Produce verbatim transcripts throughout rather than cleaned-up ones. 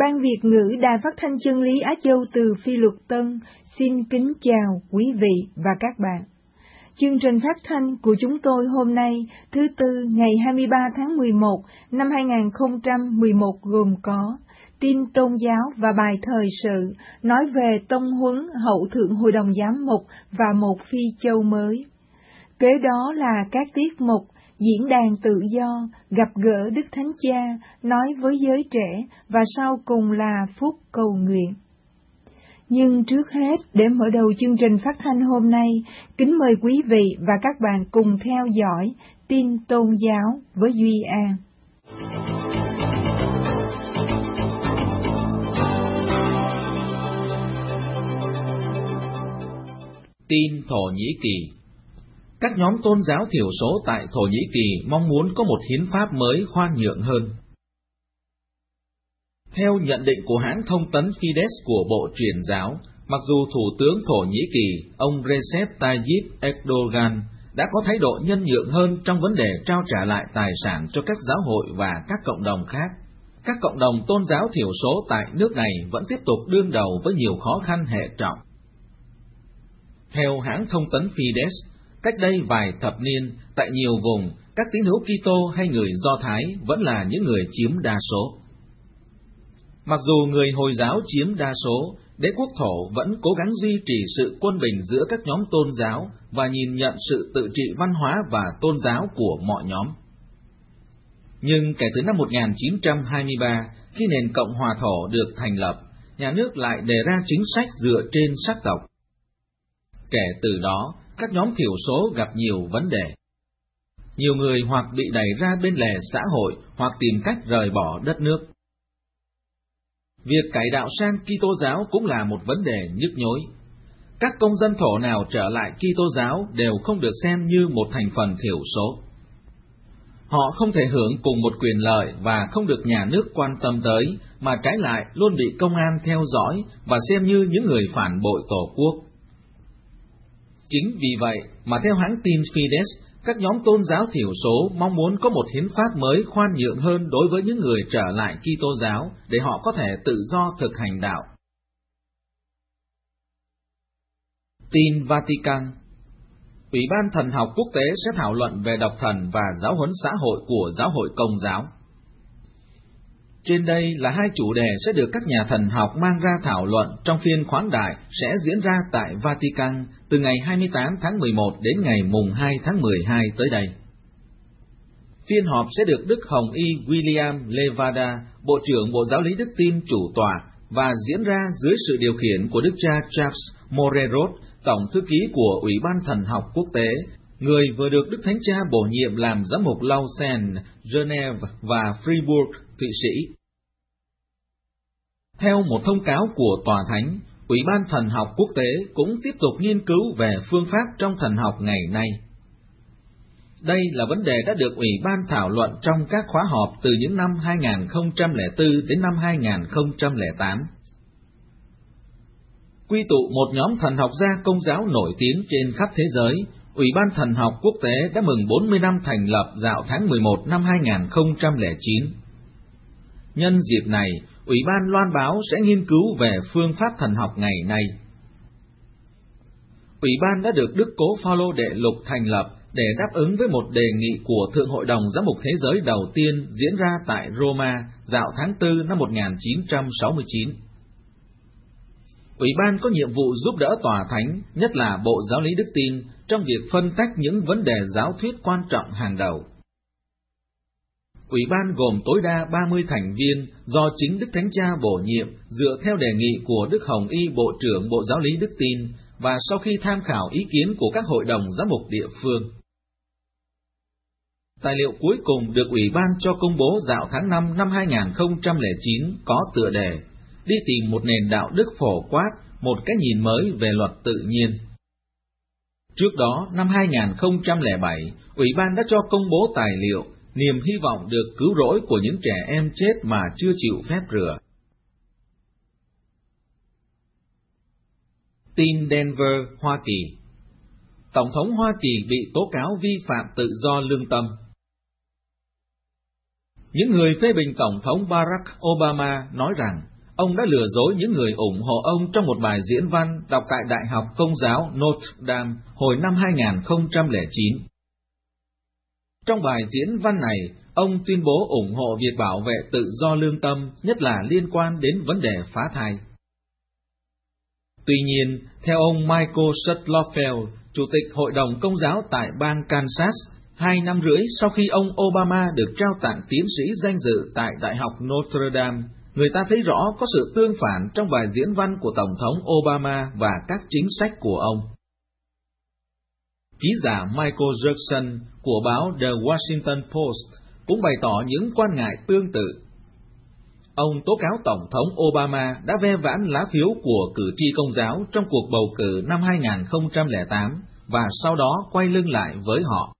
Ban Việt ngữ Đài Phát thanh Chân lý Á Châu từ Phi Luật Tân xin kính chào quý vị và các bạn. Chương trình phát thanh của chúng tôi hôm nay, thứ Tư, ngày hai mươi ba tháng mười một năm hai nghìn không trăm mười một gồm có tin tôn giáo và bài thời sự, nói về tông huấn hậu thượng hội đồng giám mục và một phi châu mới. Kế đó là các tiết mục diễn đàn tự do, gặp gỡ Đức Thánh Cha, nói với giới trẻ và sau cùng là phút cầu nguyện. Nhưng trước hết, để mở đầu chương trình phát thanh hôm nay, kính mời quý vị và các bạn cùng theo dõi tin tôn giáo với Duy An. Tin Thổ Nhĩ Kỳ. Các nhóm tôn giáo thiểu số tại Thổ Nhĩ Kỳ mong muốn có một hiến pháp mới khoan nhượng hơn. Theo nhận định của hãng thông tấn Fides của Bộ Truyền giáo, mặc dù Thủ tướng Thổ Nhĩ Kỳ, ông Recep Tayyip Erdogan, đã có thái độ nhân nhượng hơn trong vấn đề trao trả lại tài sản cho các giáo hội và các cộng đồng khác, các cộng đồng tôn giáo thiểu số tại nước này vẫn tiếp tục đương đầu với nhiều khó khăn hệ trọng. Theo hãng thông tấn Fides, cách đây vài thập niên, tại nhiều vùng, các tín hữu Kitô hay người Do Thái vẫn là những người chiếm đa số. Mặc dù người Hồi giáo chiếm đa số, đế quốc Thổ vẫn cố gắng duy trì sự quân bình giữa các nhóm tôn giáo và nhìn nhận sự tự trị văn hóa và tôn giáo của mọi nhóm. Nhưng kể từ năm một nghìn chín trăm hai mươi ba, khi nền Cộng hòa Thổ được thành lập, nhà nước lại đề ra chính sách dựa trên sắc tộc. Kể từ đó, các nhóm thiểu số gặp nhiều vấn đề. Nhiều người hoặc bị đẩy ra bên lề xã hội hoặc tìm cách rời bỏ đất nước. Việc cải đạo sang Kitô giáo cũng là một vấn đề nhức nhối. Các công dân Thổ nào trở lại Kitô giáo đều không được xem như một thành phần thiểu số. Họ không thể hưởng cùng một quyền lợi và không được nhà nước quan tâm tới, mà trái lại luôn bị công an theo dõi và xem như những người phản bội Tổ quốc. Chính vì vậy mà theo hãng tin Fides, các nhóm tôn giáo thiểu số mong muốn có một hiến pháp mới khoan nhượng hơn đối với những người trở lại Kitô giáo để họ có thể tự do thực hành đạo. Tin Vatican. Ủy ban Thần học Quốc tế sẽ thảo luận về độc thần và giáo huấn xã hội của Giáo hội Công giáo. Trên đây là hai chủ đề sẽ được các nhà thần học mang ra thảo luận trong phiên khoáng đại sẽ diễn ra tại Vatican từ ngày hai mươi tám tháng mười một đến ngày mùng hai tháng mười hai tới đây. Phiên họp sẽ được Đức Hồng Y William Levada, Bộ trưởng Bộ Giáo lý Đức Tin chủ tọa và diễn ra dưới sự điều khiển của Đức cha Charles Morerot, Tổng thư ký của Ủy ban Thần học Quốc tế, người vừa được Đức Thánh Cha bổ nhiệm làm giám mục Lausanne, Geneva và Fribourg, Thụy Sĩ. Theo một thông cáo của Tòa Thánh, Ủy ban Thần học Quốc tế cũng tiếp tục nghiên cứu về phương pháp trong thần học ngày nay. Đây là vấn đề đã được Ủy ban thảo luận trong các khóa họp từ những năm hai nghìn không trăm lẻ bốn đến năm hai nghìn không trăm lẻ tám. Quy tụ một nhóm thần học gia Công giáo nổi tiếng trên khắp thế giới, Ủy ban Thần học Quốc tế đã mừng bốn mươi năm thành lập dạo tháng mười một năm hai nghìn không trăm lẻ chín. Nhân dịp này, Ủy ban loan báo sẽ nghiên cứu về phương pháp thần học ngày nay. Ủy ban đã được Đức Cố Phaolô Đệ Lục thành lập để đáp ứng với một đề nghị của Thượng Hội đồng Giám mục Thế giới đầu tiên diễn ra tại Roma dạo tháng tư năm một nghìn chín trăm sáu mươi chín. Ủy ban có nhiệm vụ giúp đỡ Tòa Thánh, nhất là Bộ Giáo lý Đức Tin, trong việc phân tách những vấn đề giáo thuyết quan trọng hàng đầu. Ủy ban gồm tối đa ba mươi thành viên do chính Đức Thánh Cha bổ nhiệm dựa theo đề nghị của Đức Hồng Y Bộ trưởng Bộ Giáo lý Đức Tin và sau khi tham khảo ý kiến của các hội đồng giám mục địa phương. Tài liệu cuối cùng được Ủy ban cho công bố dạo tháng năm năm hai nghìn không trăm lẻ chín có tựa đề Đi tìm một nền đạo đức phổ quát, một cái nhìn mới về luật tự nhiên. Trước đó, năm hai nghìn không trăm lẻ bảy, Ủy ban đã cho công bố tài liệu Niềm hy vọng được cứu rỗi của những trẻ em chết mà chưa chịu phép rửa. Tin Denver, Hoa Kỳ. Tổng thống Hoa Kỳ bị tố cáo vi phạm tự do lương tâm. Những người phê bình Tổng thống Barack Obama nói rằng ông đã lừa dối những người ủng hộ ông trong một bài diễn văn đọc tại Đại học Công giáo Notre Dame hồi năm hai nghìn không trăm lẻ chín. Trong bài diễn văn này, ông tuyên bố ủng hộ việc bảo vệ tự do lương tâm, nhất là liên quan đến vấn đề phá thai. Tuy nhiên, theo ông Michael Sutloff, Chủ tịch Hội đồng Công giáo tại bang Kansas, hai năm rưỡi sau khi ông Obama được trao tặng tiến sĩ danh dự tại Đại học Notre Dame, người ta thấy rõ có sự tương phản trong bài diễn văn của Tổng thống Obama và các chính sách của ông. Ký giả Michael Jackson của báo The Washington Post cũng bày tỏ những quan ngại tương tự. Ông tố cáo Tổng thống Obama đã ve vãn lá phiếu của cử tri Công giáo trong cuộc bầu cử năm hai nghìn không trăm lẻ tám và sau đó quay lưng lại với họ.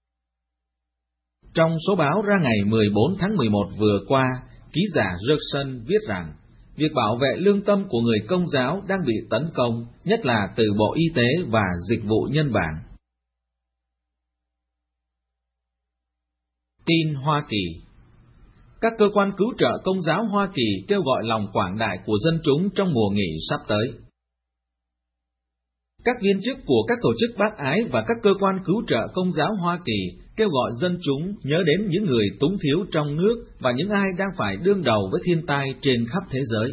Trong số báo ra ngày mười bốn tháng mười một vừa qua, ký giả Jackson viết rằng việc bảo vệ lương tâm của người Công giáo đang bị tấn công, nhất là từ Bộ Y tế và Dịch vụ Nhân bản. Tin Hoa Kỳ. Các cơ quan cứu trợ Công giáo Hoa Kỳ kêu gọi lòng quảng đại của dân chúng trong mùa nghỉ sắp tới. Các viên chức của các tổ chức bác ái và các cơ quan cứu trợ Công giáo Hoa Kỳ kêu gọi dân chúng nhớ đến những người túng thiếu trong nước và những ai đang phải đương đầu với thiên tai trên khắp thế giới.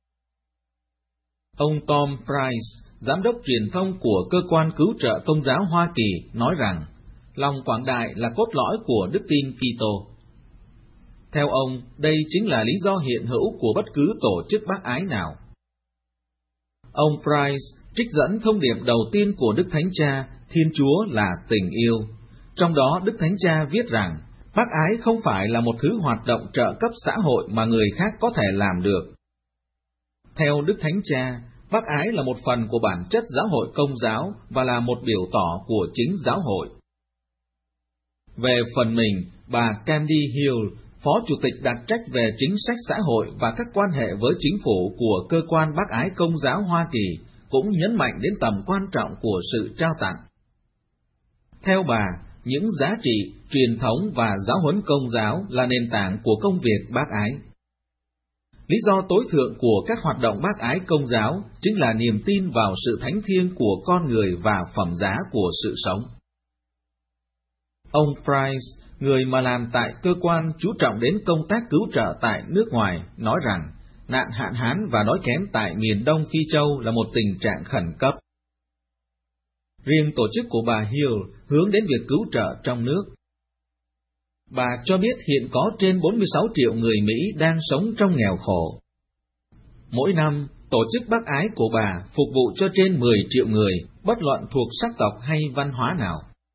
Ông Tom Price, giám đốc truyền thông của cơ quan cứu trợ Công giáo Hoa Kỳ, nói rằng lòng quảng đại là cốt lõi của đức tin Kitô. Theo ông, đây chính là lý do hiện hữu của bất cứ tổ chức bác ái nào. Ông Price trích dẫn thông điệp đầu tiên của Đức Thánh Cha, Thiên Chúa là tình yêu. Trong đó, Đức Thánh Cha viết rằng, bác ái không phải là một thứ hoạt động trợ cấp xã hội mà người khác có thể làm được. Theo Đức Thánh Cha, bác ái là một phần của bản chất giáo hội Công giáo và là một biểu tỏ của chính giáo hội. Về phần mình, bà Candy Hill, Phó Chủ tịch đặc trách về chính sách xã hội và các quan hệ với chính phủ của cơ quan bác ái Công giáo Hoa Kỳ, cũng nhấn mạnh đến tầm quan trọng của sự trao tặng. Theo bà, những giá trị, truyền thống và giáo huấn Công giáo là nền tảng của công việc bác ái. Lý do tối thượng của các hoạt động bác ái Công giáo chính là niềm tin vào sự thánh thiêng của con người và phẩm giá của sự sống. Ông Price, người mà làm tại cơ quan chú trọng đến công tác cứu trợ tại nước ngoài, nói rằng nạn hạn hán và đói kém tại miền Đông Phi Châu là một tình trạng khẩn cấp. Riêng tổ chức của bà Hill hướng đến việc cứu trợ trong nước. Bà cho biết hiện có trên bốn mươi sáu triệu người Mỹ đang sống trong nghèo khổ. Mỗi năm, tổ chức bác ái của bà phục vụ cho trên mười triệu người, bất luận thuộc sắc tộc hay văn hóa nào.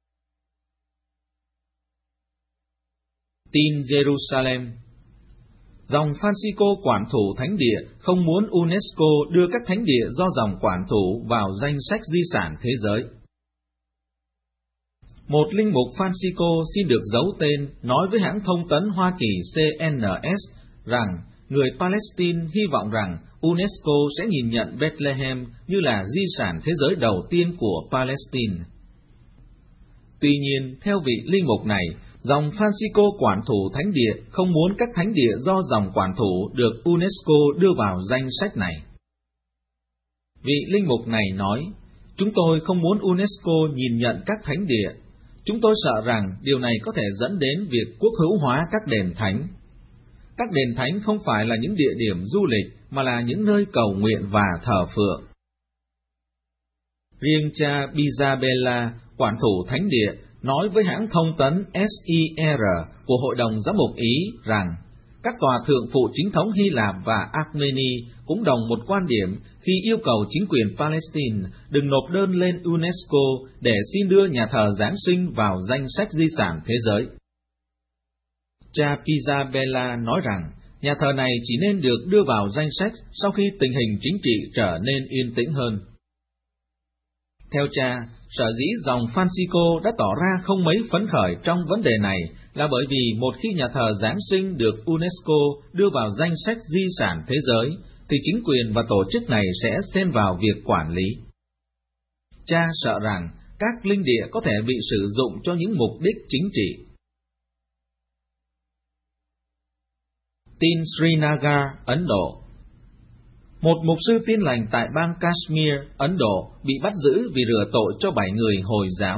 Tin Jerusalem. Dòng Francisco quản thủ thánh địa không muốn UNESCO đưa các thánh địa do dòng quản thủ vào danh sách di sản thế giới. Một linh mục Francisco xin được giấu tên nói với hãng thông tấn Hoa Kỳ C N S rằng người Palestine hy vọng rằng UNESCO sẽ nhìn nhận Bethlehem như là di sản thế giới đầu tiên của Palestine. Tuy nhiên, theo vị linh mục này, dòng Francisco quản thủ thánh địa không muốn các thánh địa do dòng quản thủ được UNESCO đưa vào danh sách này. Vị linh mục này nói, chúng tôi không muốn UNESCO nhìn nhận các thánh địa. Chúng tôi sợ rằng điều này có thể dẫn đến việc quốc hữu hóa các đền thánh. Các đền thánh không phải là những địa điểm du lịch, mà là những nơi cầu nguyện và thờ phượng. Riêng cha Bizabella, quản thủ thánh địa, nói với hãng thông tấn S I R của Hội đồng Giám mục Ý rằng các tòa thượng phụ chính thống Hy Lạp và Armenia cũng đồng một quan điểm khi yêu cầu chính quyền Palestine đừng nộp đơn lên UNESCO để xin đưa nhà thờ Giáng sinh vào danh sách di sản thế giới. Cha Pizzabella nói rằng nhà thờ này chỉ nên được đưa vào danh sách sau khi tình hình chính trị trở nên yên tĩnh hơn. Theo cha, sở dĩ dòng Francisco đã tỏ ra không mấy phấn khởi trong vấn đề này là bởi vì một khi nhà thờ Giáng sinh được UNESCO đưa vào danh sách di sản thế giới, thì chính quyền và tổ chức này sẽ xen vào việc quản lý. Cha sợ rằng các linh địa có thể bị sử dụng cho những mục đích chính trị. Tin Srinagar, Ấn Độ. Một mục sư Tin lành tại bang Kashmir, Ấn Độ bị bắt giữ vì rửa tội cho bảy người Hồi giáo.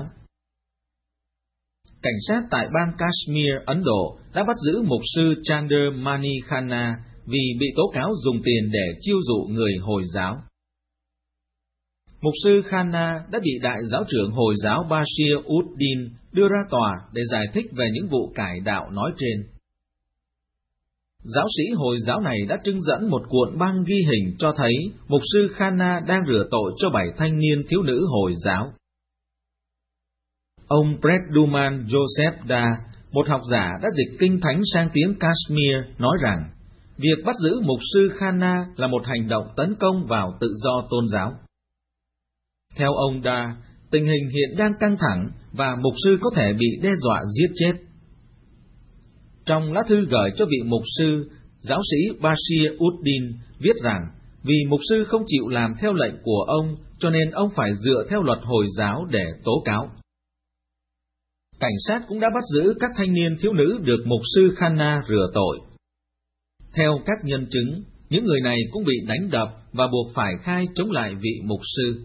Cảnh sát tại bang Kashmir, Ấn Độ đã bắt giữ mục sư Chandramani Khanna vì bị tố cáo dùng tiền để chiêu dụ người Hồi giáo. Mục sư Khanna đã bị đại giáo trưởng Hồi giáo Bashir Uddin đưa ra tòa để giải thích về những vụ cải đạo nói trên. Giáo sĩ Hồi giáo này đã trưng dẫn một cuộn băng ghi hình cho thấy mục sư Khanna đang rửa tội cho bảy thanh niên thiếu nữ Hồi giáo. Ông Predduman Joseph Da, một học giả đã dịch kinh thánh sang tiếng Kashmir, nói rằng việc bắt giữ mục sư Khanna là một hành động tấn công vào tự do tôn giáo. Theo ông Da, tình hình hiện đang căng thẳng và mục sư có thể bị đe dọa giết chết. Trong lá thư gửi cho vị mục sư, giáo sĩ Bashir Uddin viết rằng vì mục sư không chịu làm theo lệnh của ông, cho nên ông phải dựa theo luật Hồi giáo để tố cáo. Cảnh sát cũng đã bắt giữ các thanh niên thiếu nữ được mục sư Khanna rửa tội. Theo các nhân chứng, những người này cũng bị đánh đập và buộc phải khai chống lại vị mục sư.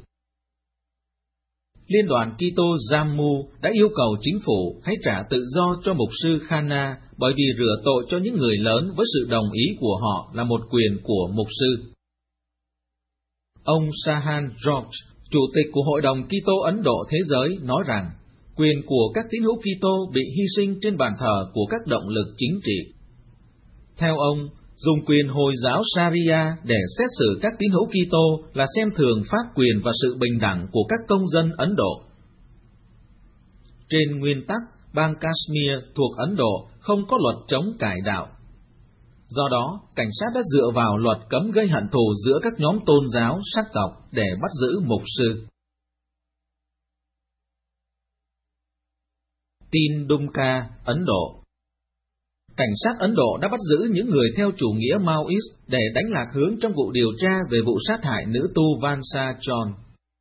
Liên đoàn Kitô Jammu đã yêu cầu chính phủ hãy trả tự do cho mục sư Khanna bởi vì rửa tội cho những người lớn với sự đồng ý của họ là một quyền của mục sư. Ông Sahan George, chủ tịch của Hội đồng Kitô Ấn Độ Thế Giới, nói rằng quyền của các tín hữu Kitô bị hy sinh trên bàn thờ của các động lực chính trị. Theo ông, dùng quyền Hồi giáo Sharia để xét xử các tín hữu Kitô là xem thường pháp quyền và sự bình đẳng của các công dân Ấn Độ. Trên nguyên tắc, bang Kashmir thuộc Ấn Độ không có luật chống cải đạo. Do đó, cảnh sát đã dựa vào luật cấm gây hận thù giữa các nhóm tôn giáo, sắc tộc để bắt giữ mục sư. Tin Dumka, Ấn Độ. Cảnh sát Ấn Độ đã bắt giữ những người theo chủ nghĩa Maoist để đánh lạc hướng trong vụ điều tra về vụ sát hại nữ tu Vansa John.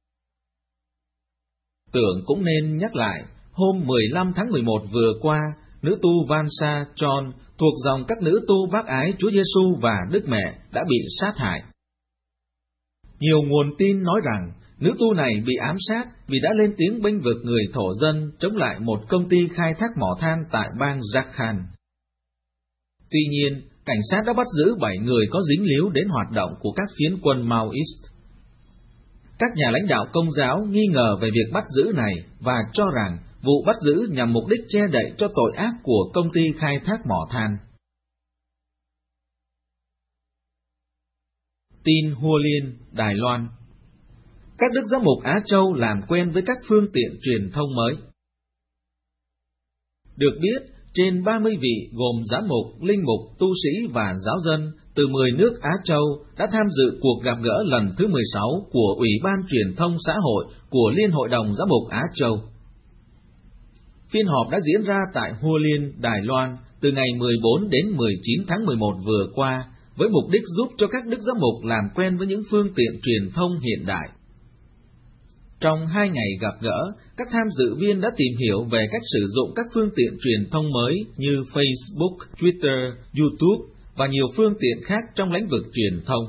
Tưởng cũng nên nhắc lại, hôm mười lăm tháng mười một vừa qua, nữ tu Vansa John thuộc dòng các nữ tu bác ái Chúa Giêsu và Đức Mẹ đã bị sát hại. Nhiều nguồn tin nói rằng nữ tu này bị ám sát vì đã lên tiếng bênh vực người thổ dân chống lại một công ty khai thác mỏ than tại bang Jharkhand. Tuy nhiên, cảnh sát đã bắt giữ bảy người có dính líu đến hoạt động của các phiến quân Maoist. Các nhà lãnh đạo Công giáo nghi ngờ về việc bắt giữ này và cho rằng vụ bắt giữ nhằm mục đích che đậy cho tội ác của công ty khai thác mỏ than. Tin Hua Liên, Đài Loan. Các đức giám mục Á Châu làm quen với các phương tiện truyền thông mới. Được biết, trên ba mươi vị gồm giám mục, linh mục, tu sĩ và giáo dân từ mười nước Á Châu đã tham dự cuộc gặp gỡ lần thứ mười sáu của Ủy ban Truyền thông Xã hội của Liên hội đồng Giám mục Á Châu. Phiên họp đã diễn ra tại Hua Liên, Đài Loan từ ngày mười bốn đến mười chín tháng mười một vừa qua với mục đích giúp cho các đức giám mục làm quen với những phương tiện truyền thông hiện đại. Trong hai ngày gặp gỡ, các tham dự viên đã tìm hiểu về cách sử dụng các phương tiện truyền thông mới như Facebook, Twitter, YouTube và nhiều phương tiện khác trong lĩnh vực truyền thông.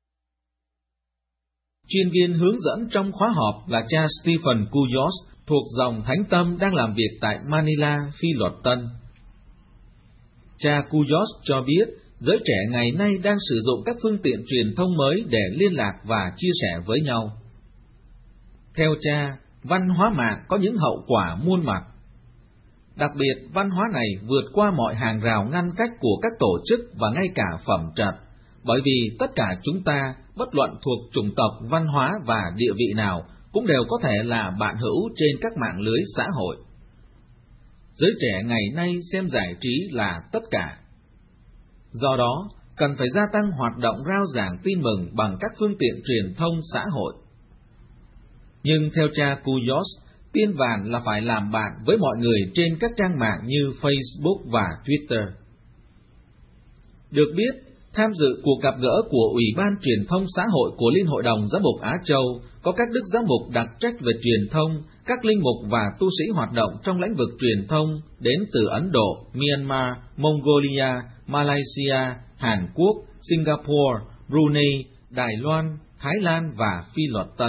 Chuyên viên hướng dẫn trong khóa họp là cha Stephen Kuyos thuộc dòng Thánh Tâm đang làm việc tại Manila, Phi Luật Tân. Cha Kuyos cho biết giới trẻ ngày nay đang sử dụng các phương tiện truyền thông mới để liên lạc và chia sẻ với nhau. Theo cha, văn hóa mạng có những hậu quả muôn mặt. Đặc biệt, văn hóa này vượt qua mọi hàng rào ngăn cách của các tổ chức và ngay cả phẩm trật, bởi vì tất cả chúng ta, bất luận thuộc chủng tộc, văn hóa và địa vị nào, cũng đều có thể là bạn hữu trên các mạng lưới xã hội. Giới trẻ ngày nay xem giải trí là tất cả. Do đó, cần phải gia tăng hoạt động rao giảng tin mừng bằng các phương tiện truyền thông xã hội. Nhưng theo cha Kuyos, tiên vàng là phải làm bạn với mọi người trên các trang mạng như Facebook và Twitter. Được biết, tham dự cuộc gặp gỡ của Ủy ban Truyền thông Xã hội của Liên hội đồng Giám mục Á Châu có các đức giám mục đặc trách về truyền thông, các linh mục và tu sĩ hoạt động trong lĩnh vực truyền thông đến từ Ấn Độ, Myanmar, Mongolia, Malaysia, Hàn Quốc, Singapore, Brunei, Đài Loan, Thái Lan và Phi Luật Tân.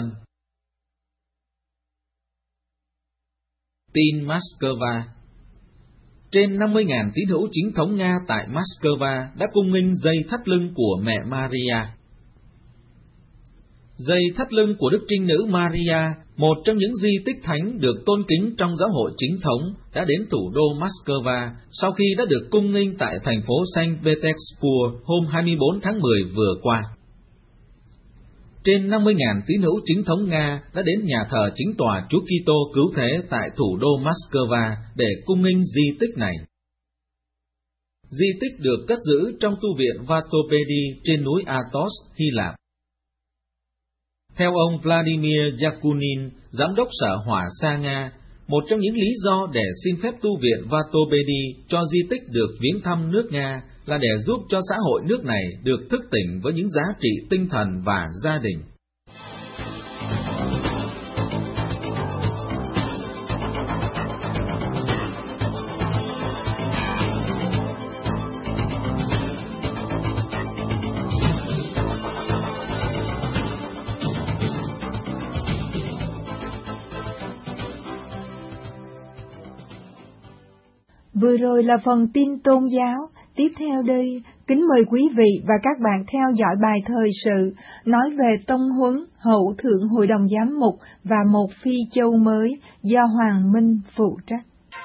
Tin Moscow. Trên năm mươi nghìn tín hữu chính thống Nga tại Moscow đã cung nghênh dây thắt lưng của mẹ Maria. Dây thắt lưng của Đức Trinh Nữ Maria, một trong những di tích thánh được tôn kính trong giáo hội chính thống, đã đến thủ đô Moscow sau khi đã được cung nghênh tại thành phố Saint Petersburg hôm hai mươi bốn tháng mười vừa qua. Trên năm mươi nghìn tín hữu chính thống Nga đã đến nhà thờ chính tòa Chúa Kitô cứu thế tại thủ đô Moscow để cung nghênh di tích này. Di tích được cất giữ trong tu viện Vatopedi trên núi Athos, Hy Lạp. Theo ông Vladimir Yakunin, giám đốc Sở Hỏa xa Nga, một trong những lý do để xin phép tu viện Vatopedi cho di tích được viếng thăm nước Nga là để giúp cho xã hội nước này được thức tỉnh với những giá trị tinh thần và gia đình. Vừa rồi là phần tin tôn giáo. Tiếp theo đây, kính mời quý vị và các bạn theo dõi bài thời sự nói về tông huấn hậu thượng hội đồng giám mục và một phi châu mới do Hoàng Minh phụ trách.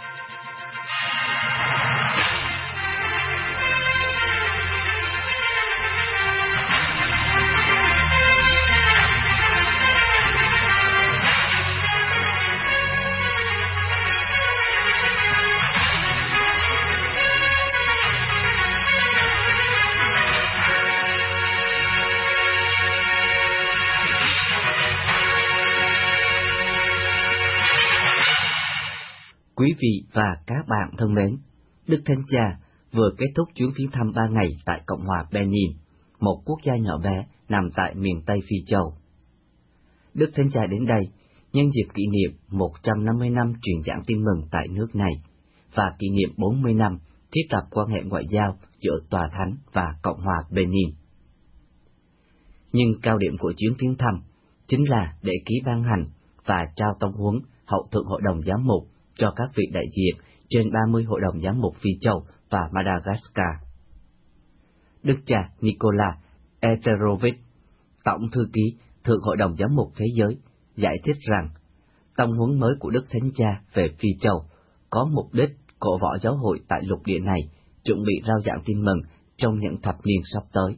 Quý vị và các bạn thân mến, Đức Thánh Cha vừa kết thúc chuyến viếng thăm ba ngày tại Cộng hòa Benin, một quốc gia nhỏ bé nằm tại miền Tây Phi Châu. Đức Thánh Cha đến đây nhân dịp kỷ niệm một trăm năm mươi năm truyền giảng tin mừng tại nước này và kỷ niệm bốn mươi năm thiết lập quan hệ ngoại giao giữa Tòa Thánh và Cộng hòa Benin. Nhưng cao điểm của chuyến viếng thăm chính là để ký ban hành và trao tông huấn hậu thượng hội đồng giám mục cho các vị đại diện trên ba mươi hội đồng giám mục Phi Châu và Madagascar. Đức cha Nikola Eterovic, Tổng thư ký Thượng hội đồng giám mục thế giới, giải thích rằng tông huấn mới của Đức Thánh Cha về Phi Châu có mục đích cổ võ giáo hội tại lục địa này chuẩn bị rao giảng tin mừng trong những thập niên sắp tới.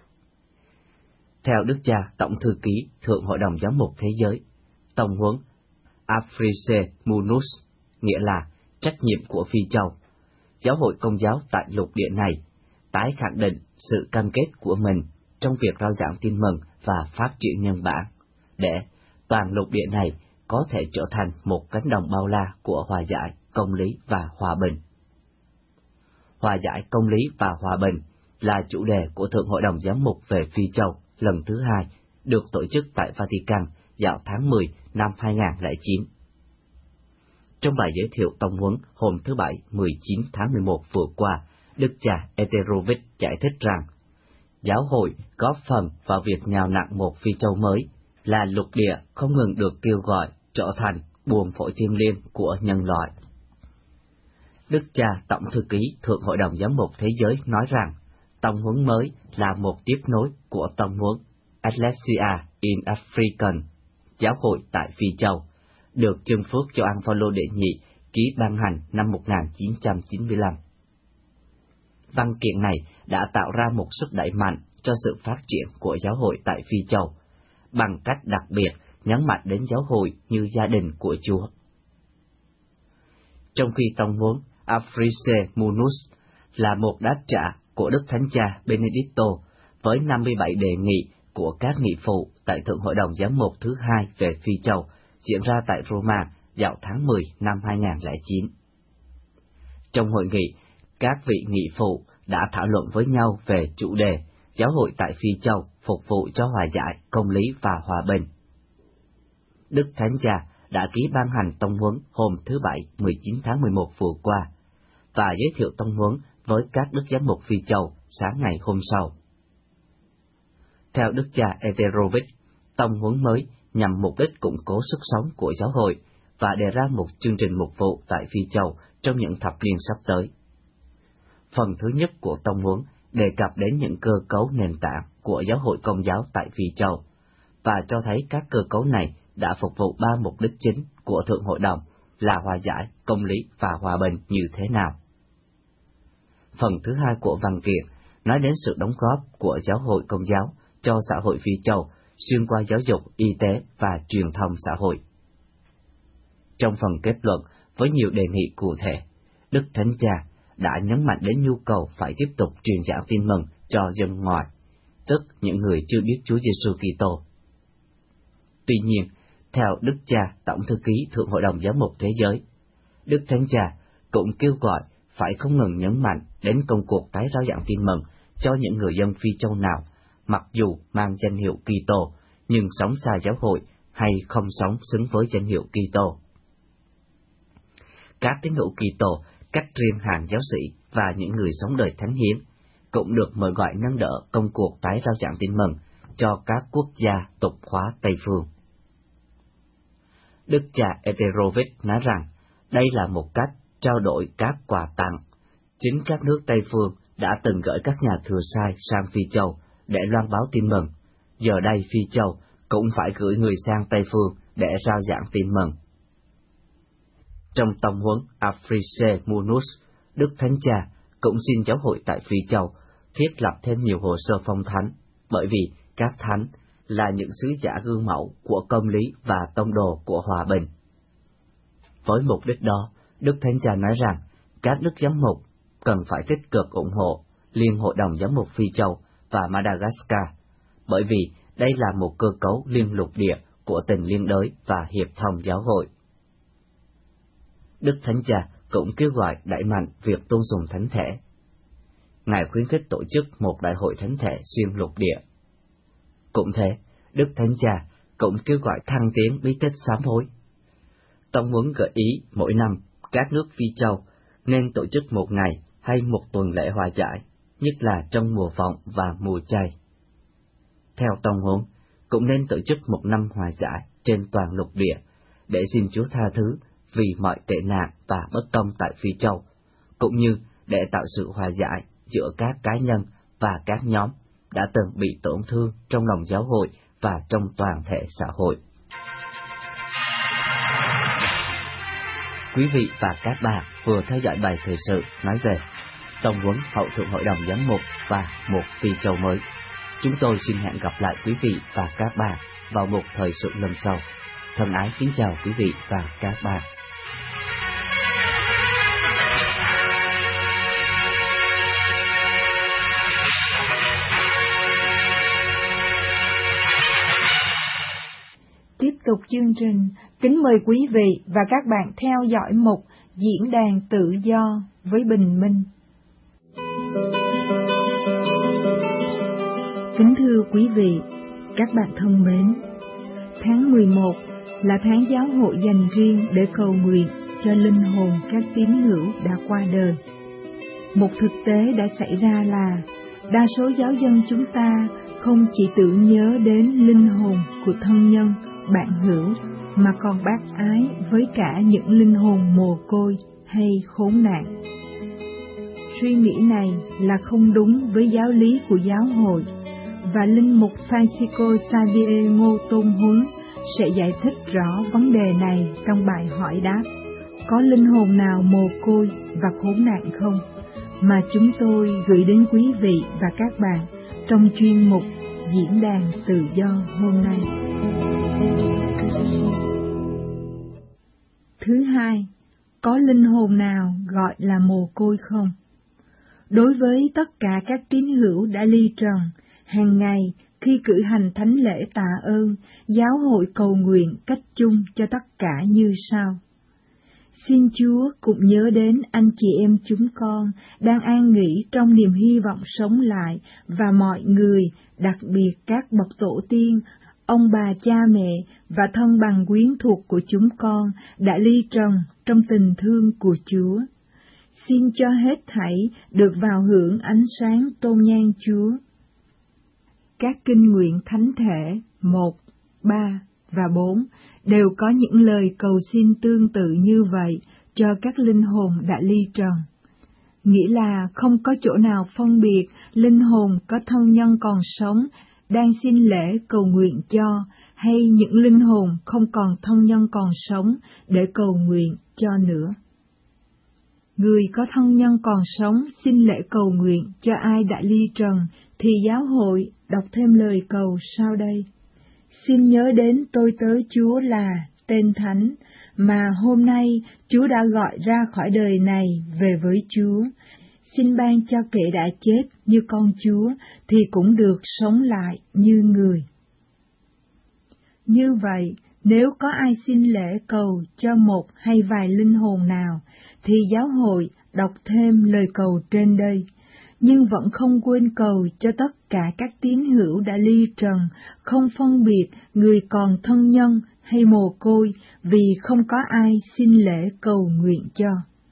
Theo Đức cha Tổng thư ký Thượng hội đồng giám mục thế giới, tông huấn Afrise Munus nghĩa là trách nhiệm của Phi Châu. Giáo hội Công giáo tại lục địa này tái khẳng định sự cam kết của mình trong việc rao giảng tin mừng và phát triển nhân bản, để toàn lục địa này có thể trở thành một cánh đồng bao la của hòa giải, công lý và hòa bình. Hòa giải, công lý và hòa bình là chủ đề của Thượng hội đồng giám mục về Phi Châu lần thứ hai, được tổ chức tại Vatican vào tháng mười năm hai nghìn không trăm lẻ chín. Trong bài giới thiệu tông huấn hôm thứ Bảy mười chín tháng mười một vừa qua, Đức cha Eterovic giải thích rằng giáo hội góp phần vào việc nhào nặn một Phi Châu mới, là lục địa không ngừng được kêu gọi trở thành buồng phổi thiêng liêng của nhân loại. Đức cha Tổng thư ký Thượng hội đồng giám mục thế giới nói rằng tông huấn mới là một tiếp nối của tông huấn Ecclesia in African, giáo hội tại Phi Châu, được Chân Phước Gioan Phaolô đệ nhị ký ban hành năm một nghìn chín trăm chín mươi lăm. Văn kiện này đã tạo ra một sức đẩy mạnh cho sự phát triển của giáo hội tại Phi Châu, bằng cách đặc biệt nhấn mạnh đến giáo hội như gia đình của Chúa. Trong khi tông huấn Afrise Munus là một đáp trả của Đức Thánh Cha Benedicto với năm mươi bảy đề nghị của các nghị phụ tại Thượng hội đồng giám mục thứ hai về Phi Châu diễn ra tại Roma vào tháng mười năm hai nghìn không trăm lẻ chín. Trong hội nghị, các vị nghị phụ đã thảo luận với nhau về chủ đề giáo hội tại Phi Châu phục vụ cho hòa giải, công lý và hòa bình. Đức Thánh Cha đã ký ban hành tông huấn hôm thứ Bảy mười chín tháng mười một vừa qua và giới thiệu tông huấn với các đức giám mục Phi Châu sáng ngày hôm sau. Theo đức cha Ederovich, tông huấn mới nhằm mục đích củng cố sức sống của giáo hội và đề ra một chương trình mục vụ tại Phi Châu trong những thập niên sắp tới. Phần thứ nhất của tông huấn đề cập đến những cơ cấu nền tảng của giáo hội Công giáo tại Phi Châu, và cho thấy các cơ cấu này đã phục vụ ba mục đích chính của Thượng Hội đồng là hòa giải, công lý và hòa bình như thế nào. Phần thứ hai của văn kiện nói đến sự đóng góp của giáo hội Công giáo cho xã hội Phi Châu xuyên qua giáo dục, y tế và truyền thông xã hội. Trong phần kết luận với nhiều đề nghị cụ thể, Đức Thánh Cha đã nhấn mạnh đến nhu cầu phải tiếp tục truyền giảng tin mừng cho dân ngoài, tức những người chưa biết Chúa Giêsu Kitô. Tuy nhiên, theo Đức Cha Tổng thư ký Thượng Hội đồng Giám mục Thế giới, Đức Thánh Cha cũng kêu gọi phải không ngừng nhấn mạnh đến công cuộc tái rao giảng tin mừng cho những người dân Phi Châu nào, mặc dù mang danh hiệu Kitô nhưng sống xa giáo hội hay không sống xứng với danh hiệu Kitô. Các tín hữu Kitô, cách riêng hàng giáo sĩ và những người sống đời thánh hiến cũng được mời gọi nâng đỡ công cuộc tái rao giảng tin mừng cho các quốc gia tục hóa Tây phương. Đức cha Ederovich nói rằng đây là một cách trao đổi các quà tặng. Chính các nước Tây phương đã từng gửi các nhà thừa sai sang Phi Châu để loan báo tin mừng, giờ đây Phi Châu cũng phải gửi người sang Tây phương để rao giảng tin mừng. Trong tông huấn Afrise Munus, Đức Thánh Cha cũng xin giáo hội tại Phi Châu thiết lập thêm nhiều hồ sơ phong thánh, bởi vì các thánh là những sứ giả gương mẫu của công lý và tông đồ của hòa bình. Với mục đích đó, Đức Thánh Cha nói rằng các đức giám mục cần phải tích cực ủng hộ Liên Hội đồng Giám mục Phi Châu và Madagascar, bởi vì đây là một cơ cấu liên lục địa của tình liên đới và hiệp thông giáo hội. Đức Thánh Cha cũng kêu gọi đẩy mạnh việc tôn sùng thánh thể. Ngài khuyến khích tổ chức một đại hội thánh thể xuyên lục địa. Cũng thế, Đức Thánh Cha cũng kêu gọi thăng tiến bí tích sám hối. Tông huấn gợi ý mỗi năm các nước Phi Châu nên tổ chức một ngày hay một tuần lễ hòa giải, nhất là trong mùa vọng và mùa chay. Theo tông huấn, cũng nên tổ chức một năm hòa giải trên toàn lục địa để xin Chúa tha thứ vì mọi tệ nạn và bất công tại Phi Châu, cũng như để tạo sự hòa giải giữa các cá nhân và các nhóm đã từng bị tổn thương trong lòng giáo hội và trong toàn thể xã hội. Quý vị và các bạn vừa theo dõi bài thời sự nói về tông huấn hậu thượng hội đồng giám mục và một Phi Châu mới. Chúng tôi xin hẹn gặp lại quý vị và các bạn vào một thời sự lần sau. Thân ái kính chào quý vị và các bạn. Tiếp tục chương trình, kính mời quý vị và các bạn theo dõi mục Diễn đàn tự do với Bình Minh. Kính thưa quý vị, các bạn thân mến, tháng mười một là tháng giáo hội dành riêng để cầu nguyện cho linh hồn các tín hữu đã qua đời. Một thực tế đã xảy ra là đa số giáo dân chúng ta không chỉ tưởng nhớ đến linh hồn của thân nhân, bạn hữu, mà còn bác ái với cả những linh hồn mồ côi hay khốn nạn. Suy nghĩ này là không đúng với giáo lý của giáo hội, và linh mục Francisco Xavier Ngô Tôn Huấn sẽ giải thích rõ vấn đề này trong bài hỏi đáp có linh hồn nào mồ côi và khốn nạn không, mà chúng tôi gửi đến quý vị và các bạn trong chuyên mục Diễn đàn tự do hôm nay. Thứ hai, có linh hồn nào gọi là mồ côi không? Đối với tất cả các tín hữu đã ly trần, hàng ngày khi cử hành thánh lễ tạ ơn, giáo hội cầu nguyện cách chung cho tất cả như sau. Xin Chúa cũng nhớ đến anh chị em chúng con đang an nghỉ trong niềm hy vọng sống lại, và mọi người, đặc biệt các bậc tổ tiên, ông bà cha mẹ và thân bằng quyến thuộc của chúng con đã ly trần trong tình thương của Chúa. xin cho hết thảy được vào hưởng ánh sáng tôn nhang Chúa. Các kinh nguyện thánh thể một, ba và bốn đều có những lời cầu xin tương tự như vậy cho các linh hồn đã ly trần. Nghĩa là không có chỗ nào phân biệt linh hồn có thân nhân còn sống đang xin lễ cầu nguyện cho, hay những linh hồn không còn thân nhân còn sống để cầu nguyện cho nữa. Người có thân nhân còn sống xin lễ cầu nguyện cho ai đã ly trần, thì giáo hội đọc thêm lời cầu sau đây. Xin nhớ đến tôi tớ Chúa là tên Thánh, mà hôm nay Chúa đã gọi ra khỏi đời này về với Chúa. Xin ban cho kẻ đã chết như con Chúa, thì cũng được sống lại như người. Như vậy, nếu có ai xin lễ cầu cho một hay vài linh hồn nào, thì giáo hội đọc thêm lời cầu trên đây, nhưng vẫn không quên cầu cho tất cả các tín hữu đã ly trần, không phân biệt người còn thân nhân hay mồ côi, vì không có ai xin lễ cầu nguyện cho.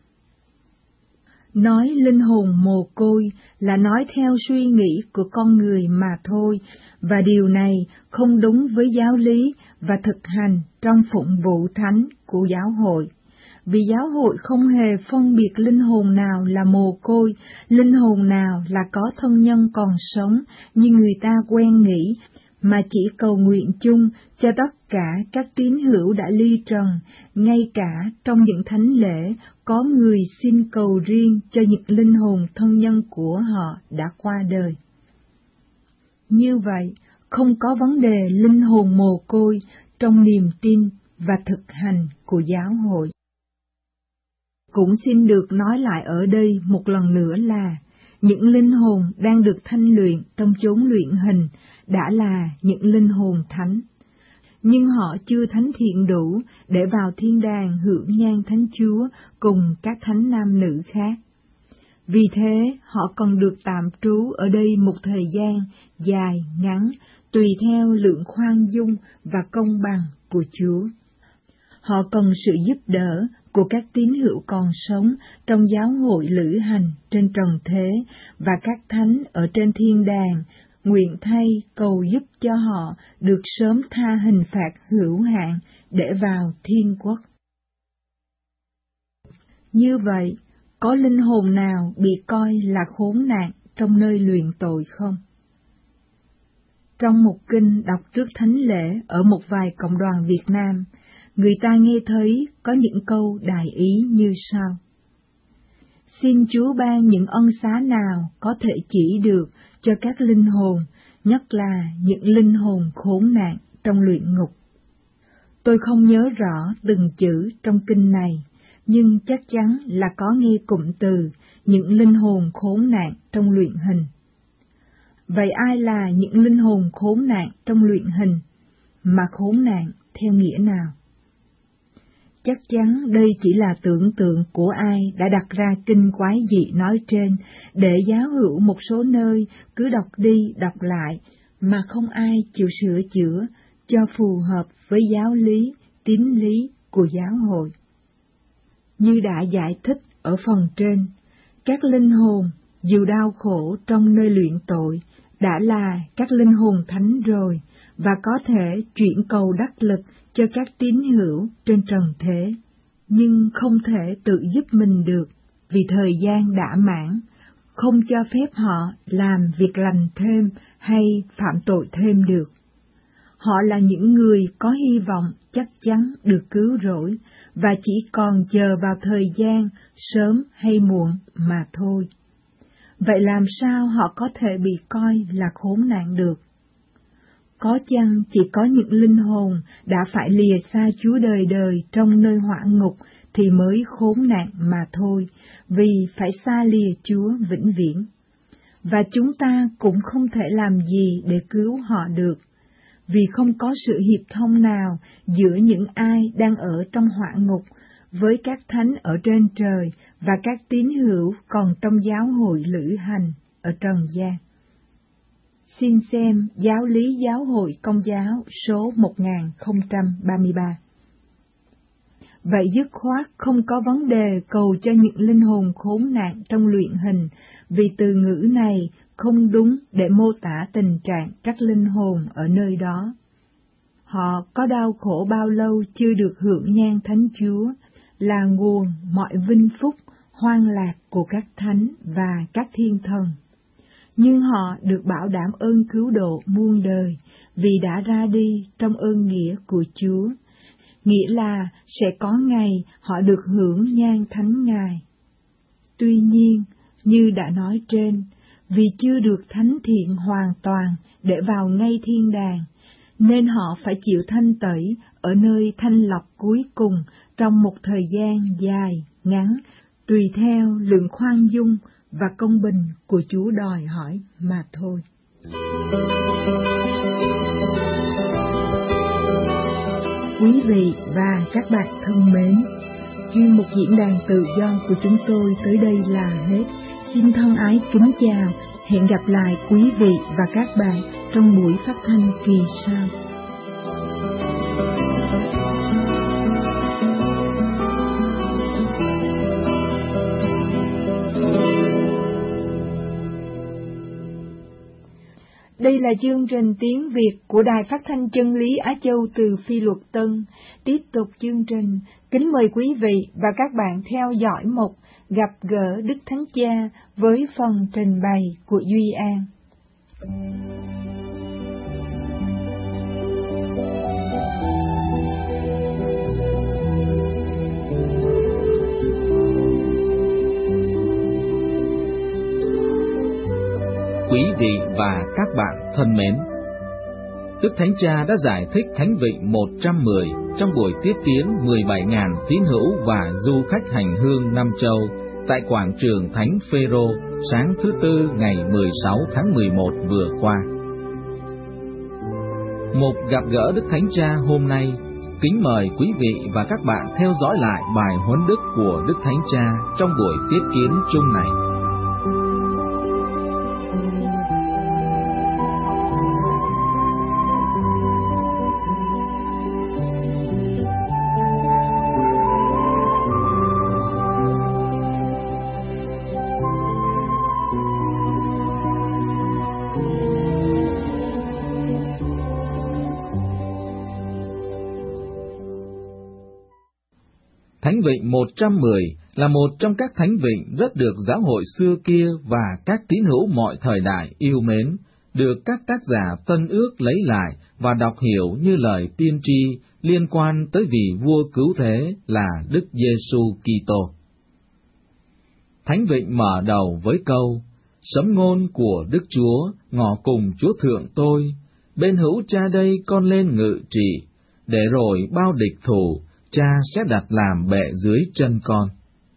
Nói linh hồn mồ côi là nói theo suy nghĩ của con người mà thôi, và điều này không đúng với giáo lý và thực hành trong phụng vụ thánh của giáo hội. Vì giáo hội không hề phân biệt linh hồn nào là mồ côi, linh hồn nào là có thân nhân còn sống như người ta quen nghĩ, mà chỉ cầu nguyện chung cho tất cả các tín hữu đã ly trần, ngay cả trong những thánh lễ có người xin cầu riêng cho những linh hồn thân nhân của họ đã qua đời. Như vậy, không có vấn đề linh hồn mồ côi trong niềm tin và thực hành của giáo hội. Cũng xin được nói lại ở đây một lần nữa là, những linh hồn đang được thanh luyện trong chốn luyện hình đã là những linh hồn thánh, nhưng họ chưa thánh thiện đủ để vào thiên đàng hưởng nhang Thánh Chúa cùng các thánh nam nữ khác. Vì thế, họ còn được tạm trú ở đây một thời gian dài, ngắn, tùy theo lượng khoan dung và công bằng của Chúa. Họ cần sự giúp đỡ của các tín hữu còn sống trong giáo hội lữ hành trên trần thế và các thánh ở trên thiên đàng, nguyện thay cầu giúp cho họ được sớm tha hình phạt hữu hạn để vào thiên quốc. Như vậy, có linh hồn nào bị coi là khốn nạn trong nơi luyện tội không? Trong một kinh đọc trước thánh lễ ở một vài cộng đoàn Việt Nam, người ta nghe thấy có những câu đại ý như sau. Xin Chúa ban những ân xá nào có thể chỉ được cho các linh hồn, nhất là những linh hồn khốn nạn trong luyện ngục. Tôi không nhớ rõ từng chữ trong kinh này, nhưng chắc chắn là có nghe cụm từ những linh hồn khốn nạn trong luyện hình. Vậy ai là những linh hồn khốn nạn trong luyện hình, mà khốn nạn theo nghĩa nào? Chắc chắn đây chỉ là tưởng tượng của ai đã đặt ra kinh quái dị nói trên, để giáo hữu một số nơi cứ đọc đi đọc lại, mà không ai chịu sửa chữa cho phù hợp với giáo lý, tín lý của giáo hội. Như đã giải thích ở phần trên, các linh hồn dù đau khổ trong nơi luyện tội đã là các linh hồn thánh rồi, và có thể chuyển cầu đắc lực cho các tín hữu trên trần thế, nhưng không thể tự giúp mình được vì thời gian đã mãn, không cho phép họ làm việc lành thêm hay phạm tội thêm được. Họ là những người có hy vọng chắc chắn được cứu rỗi, và chỉ còn chờ vào thời gian sớm hay muộn mà thôi. Vậy làm sao họ có thể bị coi là khốn nạn được? Có chăng chỉ có những linh hồn đã phải lìa xa Chúa đời đời trong nơi hỏa ngục thì mới khốn nạn mà thôi, vì phải xa lìa Chúa vĩnh viễn. Và chúng ta cũng không thể làm gì để cứu họ được, vì không có sự hiệp thông nào giữa những ai đang ở trong hỏa ngục với các thánh ở trên trời và các tín hữu còn trong giáo hội lữ hành ở trần gian. Xin xem Giáo lý Giáo hội Công giáo số một nghìn không trăm ba mươi ba. vậy dứt khoát không có vấn đề cầu cho những linh hồn khốn nạn trong luyện hình, vì từ ngữ này không đúng để mô tả tình trạng các linh hồn ở nơi đó. Họ có đau khổ bao lâu chưa được hưởng nhan Thánh Chúa, là nguồn mọi vinh phúc, hoan lạc của các thánh và các thiên thần. Nhưng họ được bảo đảm ơn cứu độ muôn đời vì đã ra đi trong ơn nghĩa của Chúa, nghĩa là sẽ có ngày họ được hưởng nhan thánh Ngài. Tuy nhiên, như đã nói trên, vì chưa được thánh thiện hoàn toàn để vào ngay thiên đàng, nên họ phải chịu thanh tẩy ở nơi thanh lọc cuối cùng trong một thời gian dài, ngắn, tùy theo lượng khoan dung và công bình của Chúa đòi hỏi mà thôi. Quý vị và các bạn thân mến, chuyên mục diễn đàn tự do của chúng tôi tới đây là hết. Xin thân ái kính chào, hẹn gặp lại quý vị và các bạn trong buổi phát thanh kỳ sau. Đây là chương trình tiếng Việt của Đài Phát thanh Chân lý Á Châu từ Phi Luật Tân. Tiếp tục chương trình, kính mời quý vị và các bạn theo dõi mục Gặp gỡ Đức Thánh Cha với phần trình bày của Duy An. Quý vị và các bạn thân mến, Đức Thánh Cha đã giải thích Thánh Vịnh một trăm mười trong buổi tiếp tiến mười bảy nghìn tín hữu và du khách hành hương năm châu tại quảng trường Thánh Phêrô sáng thứ Tư ngày mười sáu tháng mười một vừa qua. Một gặp gỡ Đức Thánh Cha hôm nay, kính mời quý vị và các bạn theo dõi lại bài huấn đức của Đức Thánh Cha trong buổi tiếp kiến chung này. Thánh Vịnh một trăm mười là một trong các thánh vịnh rất được giáo hội xưa kia và các tín hữu mọi thời đại yêu mến, được các tác giả Tân Ước lấy lại và đọc hiểu như lời tiên tri liên quan tới vị vua cứu thế là Đức Giêsu Kitô. Thánh Vịnh mở đầu với câu: Sấm ngôn của Đức Chúa ngỏ cùng Chúa Thượng tôi, bên hữu Cha đây con lên ngự trị, để rồi bao địch thủ Cha sẽ đặt làm bệ dưới chân con.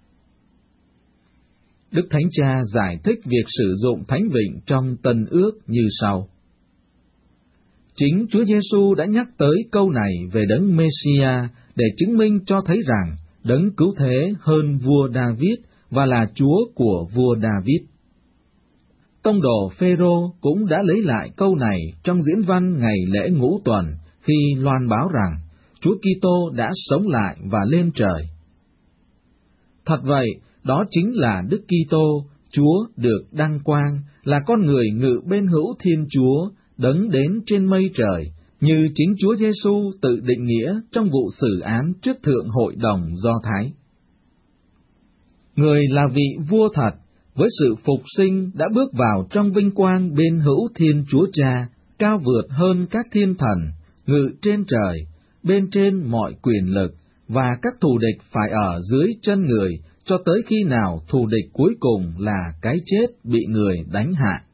Đức Thánh Cha giải thích việc sử dụng Thánh Vịnh trong Tân Ước như sau. Chính Chúa Giêsu đã nhắc tới câu này về Đấng Mê-si-a để chứng minh cho thấy rằng Đấng cứu thế hơn vua David và là Chúa của vua David. Tông đồ Phêrô cũng đã lấy lại câu này trong diễn văn ngày lễ Ngũ Tuần khi loan báo rằng Chúa Kitô đã sống lại và lên trời. Thật vậy, đó chính là Đức Kitô, Chúa được đăng quang, là con người ngự bên hữu Thiên Chúa, đấng đến trên mây trời, như chính Chúa Giêsu tự định nghĩa trong vụ xử án trước Thượng Hội đồng Do Thái. Người là vị vua thật, với sự phục sinh đã bước vào trong vinh quang bên hữu Thiên Chúa Cha, cao vượt hơn các thiên thần, ngự trên trời, bên trên mọi quyền lực, và các thù địch phải ở dưới chân người, cho tới khi nào thù địch cuối cùng là cái chết bị người đánh hạ.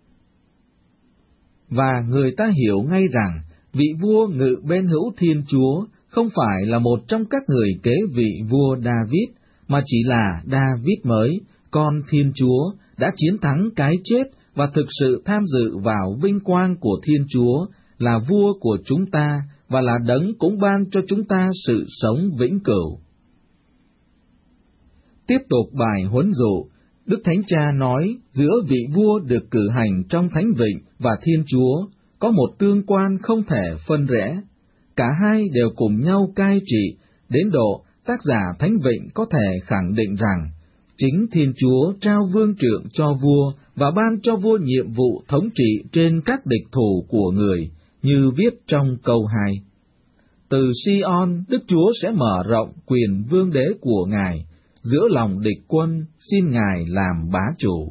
Và người ta hiểu ngay rằng, vị vua ngự bên hữu Thiên Chúa không phải là một trong các người kế vị vua David, mà chỉ là David mới, con Thiên Chúa, đã chiến thắng cái chết và thực sự tham dự vào vinh quang của Thiên Chúa, là vua của chúng ta, và là đấng cũng ban cho chúng ta sự sống vĩnh cửu. Tiếp tục bài huấn dụ, Đức Thánh Cha nói giữa vị vua được cử hành trong Thánh Vịnh và Thiên Chúa có một tương quan không thể phân rẽ. Cả hai đều cùng nhau cai trị, đến độ tác giả Thánh Vịnh có thể khẳng định rằng chính Thiên Chúa trao vương trượng cho vua và ban cho vua nhiệm vụ thống trị trên các địch thủ của người, như viết trong câu hai. Từ Sion, Đức Chúa sẽ mở rộng quyền vương đế của Ngài, giữa lòng địch quân xin Ngài làm bá chủ.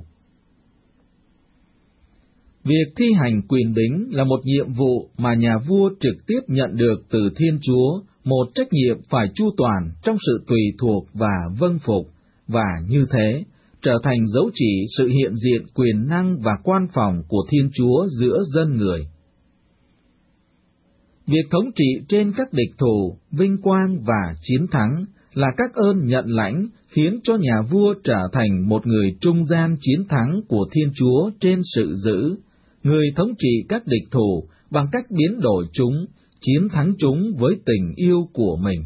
Việc thi hành quyền bính là một nhiệm vụ mà nhà vua trực tiếp nhận được từ Thiên Chúa, một trách nhiệm phải chu toàn trong sự tùy thuộc và vâng phục, và như thế, trở thành dấu chỉ sự hiện diện quyền năng và quan phòng của Thiên Chúa giữa dân người. Việc thống trị trên các địch thủ, vinh quang và chiến thắng là các ơn nhận lãnh khiến cho nhà vua trở thành một người trung gian chiến thắng của Thiên Chúa trên sự dữ, người thống trị các địch thủ bằng cách biến đổi chúng, chiến thắng chúng với tình yêu của mình.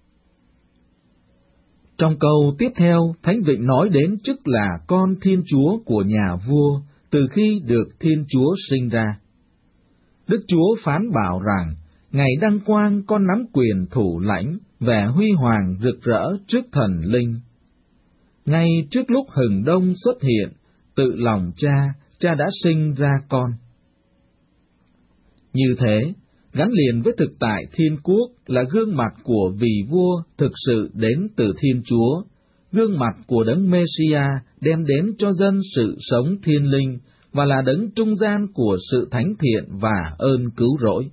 Trong câu tiếp theo, Thánh Vịnh nói đến chức là con Thiên Chúa của nhà vua từ khi được Thiên Chúa sinh ra. Đức Chúa phán bảo rằng, ngày đăng quang con nắm quyền thủ lãnh, vẻ huy hoàng rực rỡ trước thần linh. Ngay trước lúc hừng đông xuất hiện, tự lòng cha, cha đã sinh ra con. Như thế, gắn liền với thực tại thiên quốc là gương mặt của vị vua thực sự đến từ Thiên Chúa, gương mặt của đấng Mê-si-a đem đến cho dân sự sống thiên linh và là đấng trung gian của sự thánh thiện và ơn cứu rỗi.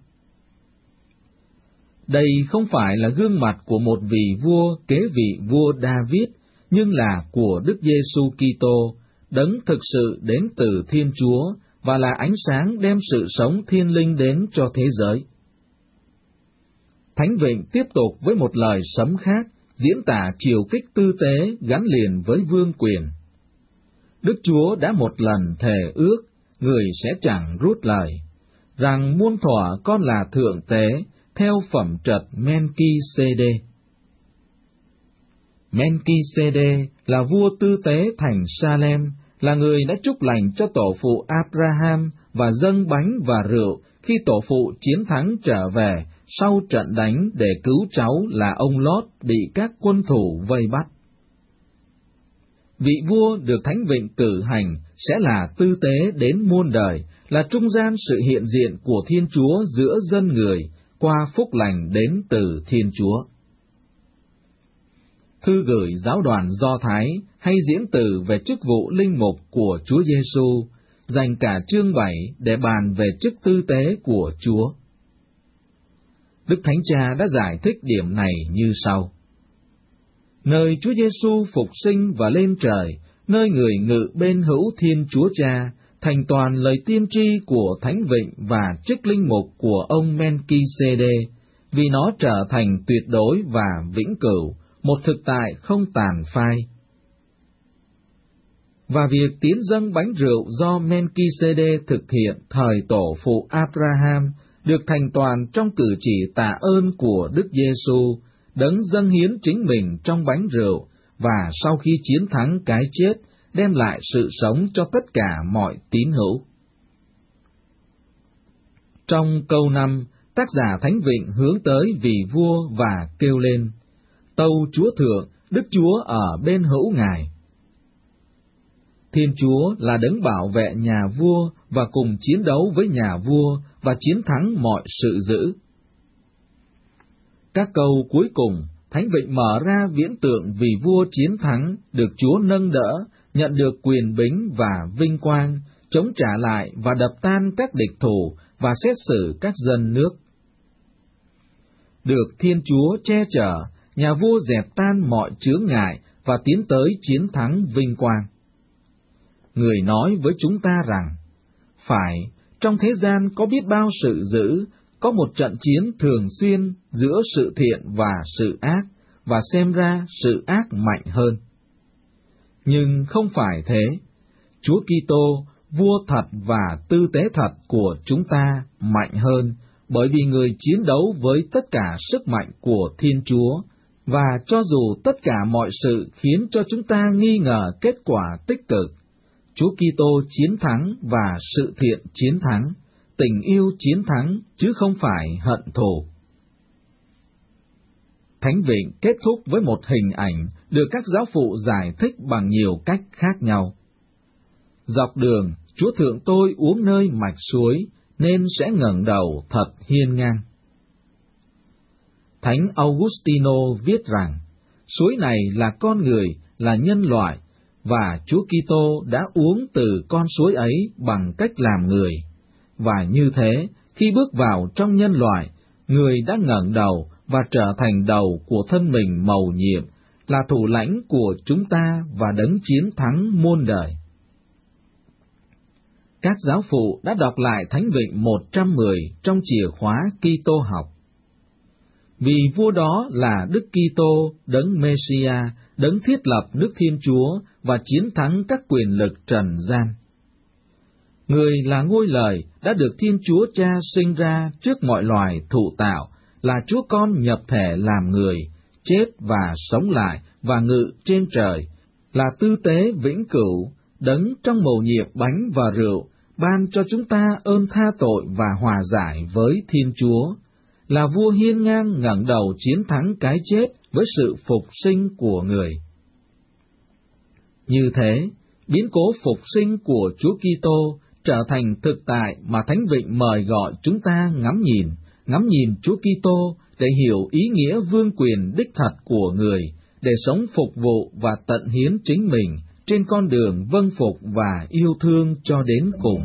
Đây không phải là gương mặt của một vị vua kế vị vua David, nhưng là của Đức Giê-xu Ki-tô, đấng thực sự đến từ Thiên Chúa và là ánh sáng đem sự sống thiên linh đến cho thế giới. Thánh Vịnh tiếp tục với một lời sấm khác, diễn tả chiều kích tư tế gắn liền với vương quyền. Đức Chúa đã một lần thề ước, người sẽ chẳng rút lời, rằng muôn thuở con là thượng tế, theo phẩm trật Men-ki-sê-đê. Men-ki-sê-đê là vua tư tế thành Salem, là người đã chúc lành cho tổ phụ Abraham và dâng bánh và rượu khi tổ phụ chiến thắng trở về sau trận đánh để cứu cháu là ông Lót bị các quân thủ vây bắt. Vị vua được Thánh Vịnh cử hành sẽ là tư tế đến muôn đời, là trung gian sự hiện diện của Thiên Chúa giữa dân người, qua phúc lành đến từ Thiên Chúa. Thư gửi giáo đoàn Do Thái hay diễn từ về chức vụ linh mục của Chúa Giêsu, dành cả chương bảy để bàn về chức tư tế của Chúa. Đức Thánh Cha đã giải thích điểm này như sau. Nơi Chúa Giêsu phục sinh và lên trời, nơi người ngự bên hữu Thiên Chúa Cha, thành toàn lời tiên tri của Thánh Vịnh và chức linh mục của ông Men-ki-sê-đê, vì nó trở thành tuyệt đối và vĩnh cửu, một thực tại không tàn phai. Và việc tiến dâng bánh rượu do Men-ki-sê-đê thực hiện thời tổ phụ Abraham được thành toàn trong cử chỉ tạ ơn của Đức Giêsu, đấng dâng hiến chính mình trong bánh rượu, và sau khi chiến thắng cái chết, đem lại sự sống cho tất cả mọi tín hữu. Trong câu năm, tác giả Thánh Vịnh hướng tới vị vua và kêu lên, tâu Chúa Thượng, Đức Chúa ở bên hữu Ngài. Thiên Chúa là đấng bảo vệ nhà vua và cùng chiến đấu với nhà vua và chiến thắng mọi sự dữ. Các câu cuối cùng, Thánh Vịnh mở ra viễn tượng vì vua chiến thắng, được Chúa nâng đỡ, nhận được quyền bính và vinh quang, chống trả lại và đập tan các địch thủ và xét xử các dân nước. Được Thiên Chúa che chở, nhà vua dẹp tan mọi chướng ngại và tiến tới chiến thắng vinh quang. Người nói với chúng ta rằng, phải, trong thế gian có biết bao sự dữ, có một trận chiến thường xuyên giữa sự thiện và sự ác, và xem ra sự ác mạnh hơn. Nhưng không phải thế, Chúa Kitô, vua thật và tư tế thật của chúng ta mạnh hơn, bởi vì người chiến đấu với tất cả sức mạnh của Thiên Chúa, và cho dù tất cả mọi sự khiến cho chúng ta nghi ngờ kết quả tích cực, Chúa Kitô chiến thắng và sự thiện chiến thắng, tình yêu chiến thắng chứ không phải hận thù. Thánh Vịnh kết thúc với một hình ảnh được các giáo phụ giải thích bằng nhiều cách khác nhau. Dọc đường, Chúa Thượng tôi uống nơi mạch suối, nên sẽ ngẩng đầu thật hiên ngang. Thánh Augustino viết rằng, suối này là con người, là nhân loại, và Chúa Kitô đã uống từ con suối ấy bằng cách làm người. Và như thế, khi bước vào trong nhân loại, người đã ngẩng đầu và trở thành đầu của thân mình mầu nhiệm, là thủ lãnh của chúng ta và đấng chiến thắng muôn đời. Các giáo phụ đã đọc lại Thánh Vịnh một trăm mười trong chìa khóa Kitô học. Vì vua đó là Đức Kitô, đấng Mêsia, đấng thiết lập Đức Thiên Chúa và chiến thắng các quyền lực trần gian. Người là ngôi lời đã được Thiên Chúa Cha sinh ra trước mọi loài thụ tạo, là Chúa Con nhập thể làm người, chết và sống lại và ngự trên trời, là tư tế vĩnh cửu, đấng trong mầu nhiệm bánh và rượu, ban cho chúng ta ơn tha tội và hòa giải với Thiên Chúa, là vua hiên ngang ngẩng đầu chiến thắng cái chết với sự phục sinh của người. Như thế, biến cố phục sinh của Chúa Kitô trở thành thực tại mà Thánh Vịnh mời gọi chúng ta ngắm nhìn, ngắm nhìn Chúa Kitô để hiểu ý nghĩa vương quyền đích thật của người, để sống phục vụ và tận hiến chính mình trên con đường vâng phục và yêu thương cho đến cùng.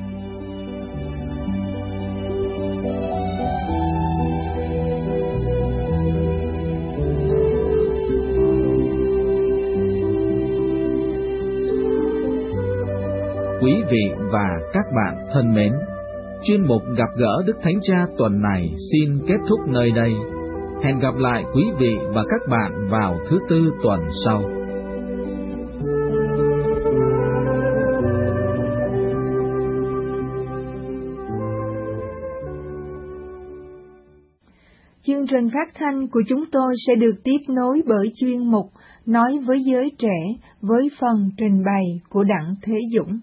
Quý vị và các bạn thân mến, chuyên mục Gặp gỡ Đức Thánh Cha tuần này xin kết thúc nơi đây. Hẹn gặp lại quý vị và các bạn vào thứ Tư tuần sau. Chương trình phát thanh của chúng tôi sẽ được tiếp nối bởi chuyên mục Nói với giới trẻ với phần trình bày của Đặng Thế Dũng.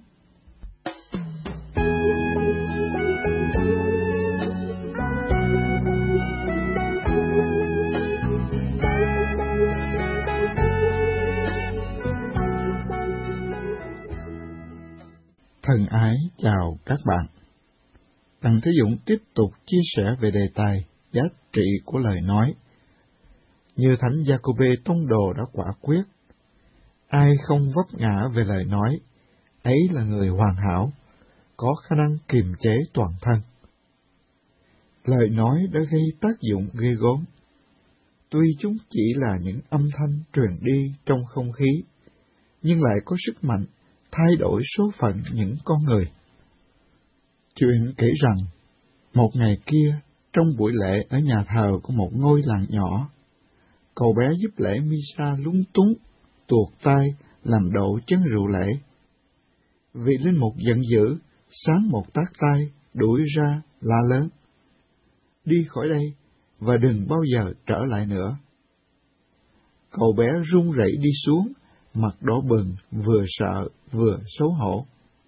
Thân ái chào các bạn. Đặng Thế Dũng tiếp tục chia sẻ về đề tài giá trị của lời nói. Như Thánh Giacôbê Tông Đồ đã quả quyết, ai không vấp ngã về lời nói, ấy là người hoàn hảo, có khả năng kiềm chế toàn thân. Lời nói đã gây tác dụng ghê gớm. Tuy chúng chỉ là những âm thanh truyền đi trong không khí, nhưng lại có sức mạnh thay đổi số phận những con người. Chuyện kể rằng, một ngày kia, trong buổi lễ ở nhà thờ của một ngôi làng nhỏ, cậu bé giúp lễ Misa lúng túng, tuột tay làm đổ chén rượu lễ. Vị linh mục giận dữ, sáng một tát tay, đuổi ra, la lớn: "Đi khỏi đây, và đừng bao giờ trở lại nữa." Cậu bé run rẩy đi xuống, mặt đỏ bừng, vừa sợ vừa xấu hổ.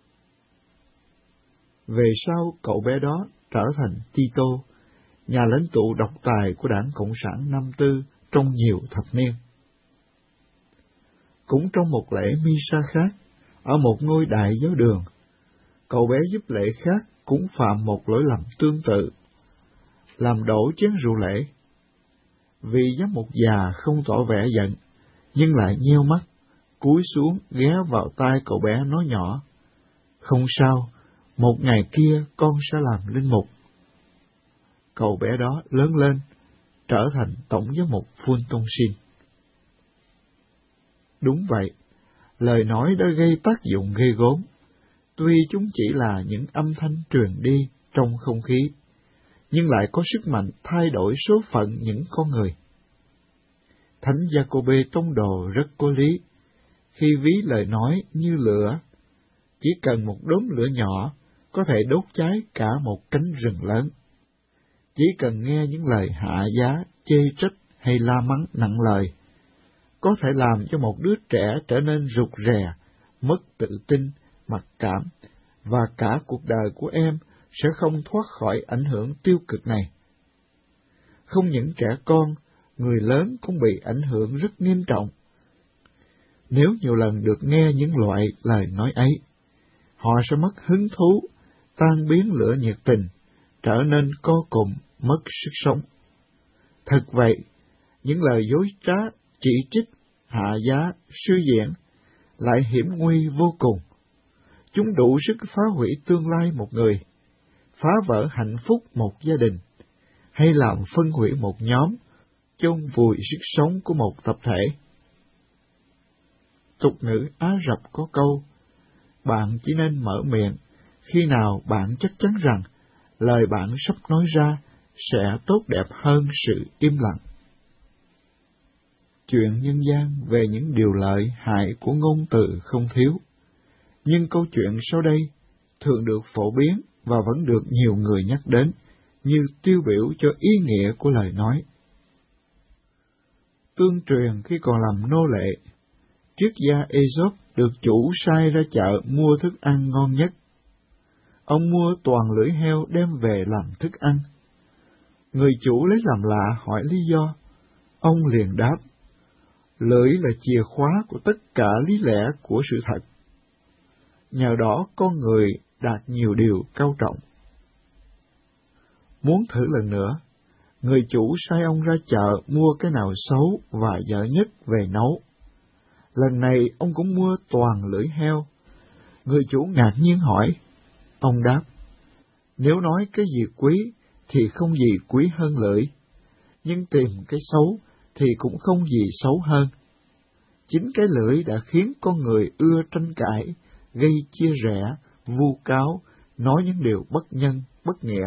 Về sau, cậu bé đó trở thành Tito, nhà lãnh tụ độc tài của Đảng Cộng sản Nam Tư trong nhiều thập niên. Cũng trong một lễ Misa khác, ở một ngôi đại giáo đường, cậu bé giúp lễ khác cũng phạm một lỗi lầm tương tự, làm đổ chén rượu lễ. Vị giám mục già không tỏ vẻ giận, nhưng lại nheo mắt, cúi xuống ghé vào tai cậu bé nói nhỏ: "Không sao, một ngày kia con sẽ làm linh mục." Cậu bé đó lớn lên, trở thành tổng giám mục Phun Tông Xin. Đúng vậy, lời nói đã gây tác dụng ghê gớm. Tuy chúng chỉ là những âm thanh truyền đi trong không khí, nhưng lại có sức mạnh thay đổi số phận những con người. Thánh Giacôbê Tông Đồ rất có lý khi ví lời nói như lửa. Chỉ cần một đốm lửa nhỏ có thể đốt cháy cả một cánh rừng lớn. Chỉ cần nghe những lời hạ giá, chê trách hay la mắng nặng lời, có thể làm cho một đứa trẻ trở nên rụt rè, mất tự tin, mặc cảm, và cả cuộc đời của em sẽ không thoát khỏi ảnh hưởng tiêu cực này. Không những trẻ con, người lớn cũng bị ảnh hưởng rất nghiêm trọng. Nếu nhiều lần được nghe những loại lời nói ấy, họ sẽ mất hứng thú, tan biến lửa nhiệt tình, trở nên co cụm, mất sức sống. Thật vậy, những lời dối trá, chỉ trích, hạ giá, suy diễn lại hiểm nguy vô cùng. Chúng đủ sức phá hủy tương lai một người, phá vỡ hạnh phúc một gia đình, hay làm phân hủy một nhóm, chôn vùi sức sống của một tập thể. Tục ngữ Á Rập có câu, bạn chỉ nên mở miệng khi nào bạn chắc chắn rằng lời bạn sắp nói ra sẽ tốt đẹp hơn sự im lặng. Chuyện nhân gian về những điều lợi hại của ngôn từ không thiếu, nhưng câu chuyện sau đây thường được phổ biến và vẫn được nhiều người nhắc đến như tiêu biểu cho ý nghĩa của lời nói. Tương truyền khi còn làm nô lệ, triết gia Aesop được chủ sai ra chợ mua thức ăn ngon nhất. Ông mua toàn lưỡi heo đem về làm thức ăn. Người chủ lấy làm lạ hỏi lý do. Ông liền đáp, lưỡi là chìa khóa của tất cả lý lẽ của sự thật. Nhờ đó con người đạt nhiều điều cao trọng. Muốn thử lần nữa, người chủ sai ông ra chợ mua cái nào xấu và dở nhất về nấu. Lần này ông cũng mua toàn lưỡi heo. Người chủ ngạc nhiên hỏi. Ông đáp, nếu nói cái gì quý thì không gì quý hơn lưỡi, nhưng tìm cái xấu thì cũng không gì xấu hơn. Chính cái lưỡi đã khiến con người ưa tranh cãi, gây chia rẽ, vu cáo, nói những điều bất nhân, bất nghĩa.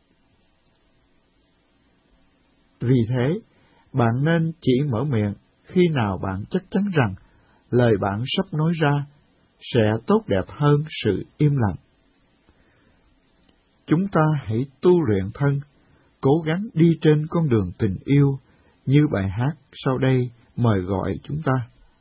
Vì thế, bạn nên chỉ mở miệng khi nào bạn chắc chắn rằng lời bạn sắp nói ra sẽ tốt đẹp hơn sự im lặng. Chúng ta hãy tu luyện thân, cố gắng đi trên con đường tình yêu, như bài hát sau đây mời gọi chúng ta.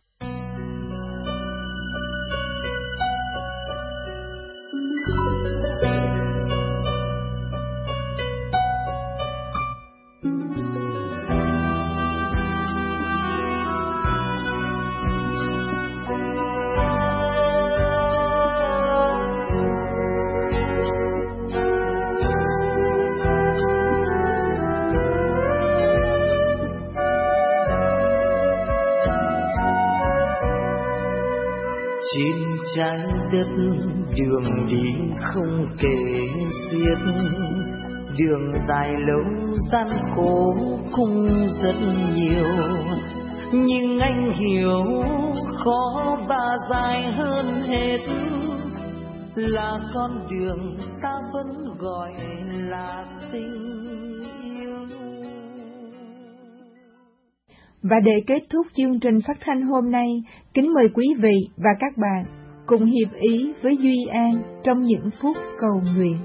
Trên trái đất đường đi không kể xiết, đường dài lâu gian khổ cũng rất nhiều, nhưng anh hiểu khó và dài hơn hết là con đường ta vẫn gọi là tình yêu. Và để kết thúc chương trình phát thanh hôm nay, kính mời quý vị và các bạn cùng hiệp ý với Duy An trong những phút cầu nguyện.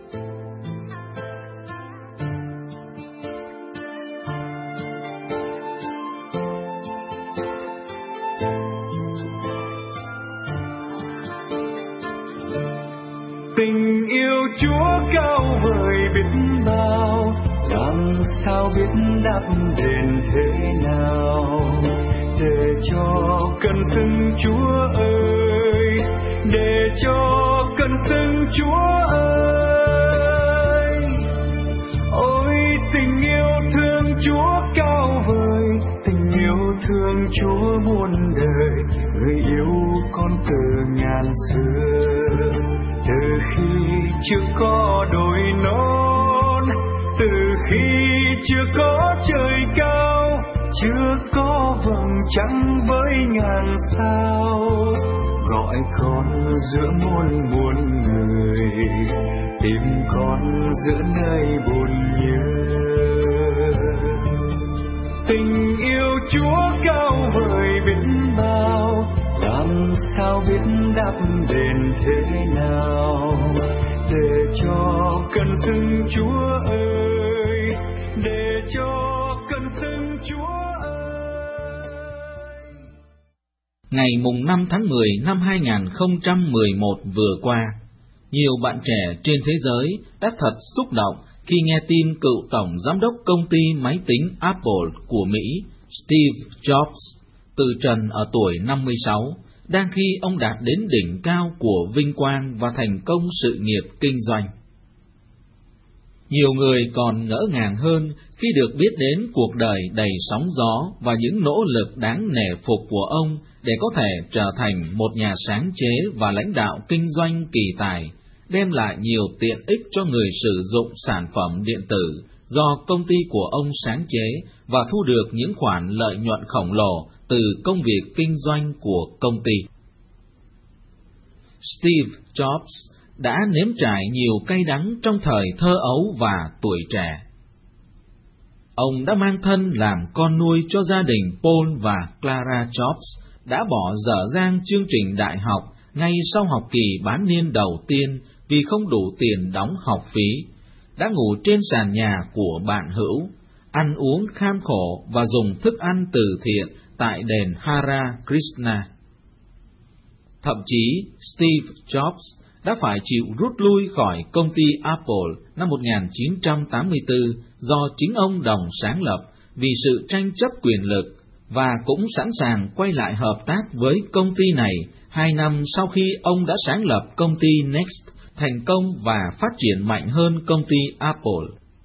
Tình yêu Chúa cao vời biết bao, làm sao biết đáp đền thế nào, để cho cần xưng Chúa ơi, để cho cần xưng Chúa ơi. Ôi tình yêu thương Chúa cao vời, tình yêu thương Chúa muôn đời, người yêu con từ ngàn xưa. Từ khi chưa có đồi non, từ khi chưa có trời cao, chưa có vầng trăng với ngàn sao, gọi con giữa muôn muôn người, tìm con giữa nơi buồn nhớ. Tình yêu Chúa cao vời biết bao, làm sao biết đáp đền thế nào, để cho cần xưng Chúa ơi, để cho cần xưng Chúa ơi. Ngày mùng năm tháng mười năm hai nghìn không trăm mười một vừa qua, nhiều bạn trẻ trên thế giới đã thật xúc động khi nghe tin cựu tổng giám đốc công ty máy tính Apple của Mỹ, Steve Jobs, từ trần ở tuổi năm mươi sáu, đang khi ông đạt đến đỉnh cao của vinh quang và thành công sự nghiệp kinh doanh. Nhiều người còn ngỡ ngàng hơn khi được biết đến cuộc đời đầy sóng gió và những nỗ lực đáng nể phục của ông để có thể trở thành một nhà sáng chế và lãnh đạo kinh doanh kỳ tài, đem lại nhiều tiện ích cho người sử dụng sản phẩm điện tử do công ty của ông sáng chế và thu được những khoản lợi nhuận khổng lồ từ công việc kinh doanh của công ty. Steve Jobs đã nếm trải nhiều cay đắng trong thời thơ ấu và tuổi trẻ. Ông đã mang thân làm con nuôi cho gia đình Paul và Clara Jobs, đã bỏ dở dang chương trình đại học ngay sau học kỳ bán niên đầu tiên vì không đủ tiền đóng học phí, đã ngủ trên sàn nhà của bạn hữu, ăn uống kham khổ và dùng thức ăn từ thiện tại đền Hare Krishna. Thậm chí, Steve Jobs đã phải chịu rút lui khỏi công ty Apple năm một nghìn chín trăm tám mươi tư do chính ông đồng sáng lập vì sự tranh chấp quyền lực, và cũng sẵn sàng quay lại hợp tác với công ty này hai năm sau khi ông đã sáng lập công ty Next, thành công và phát triển mạnh hơn công ty Apple.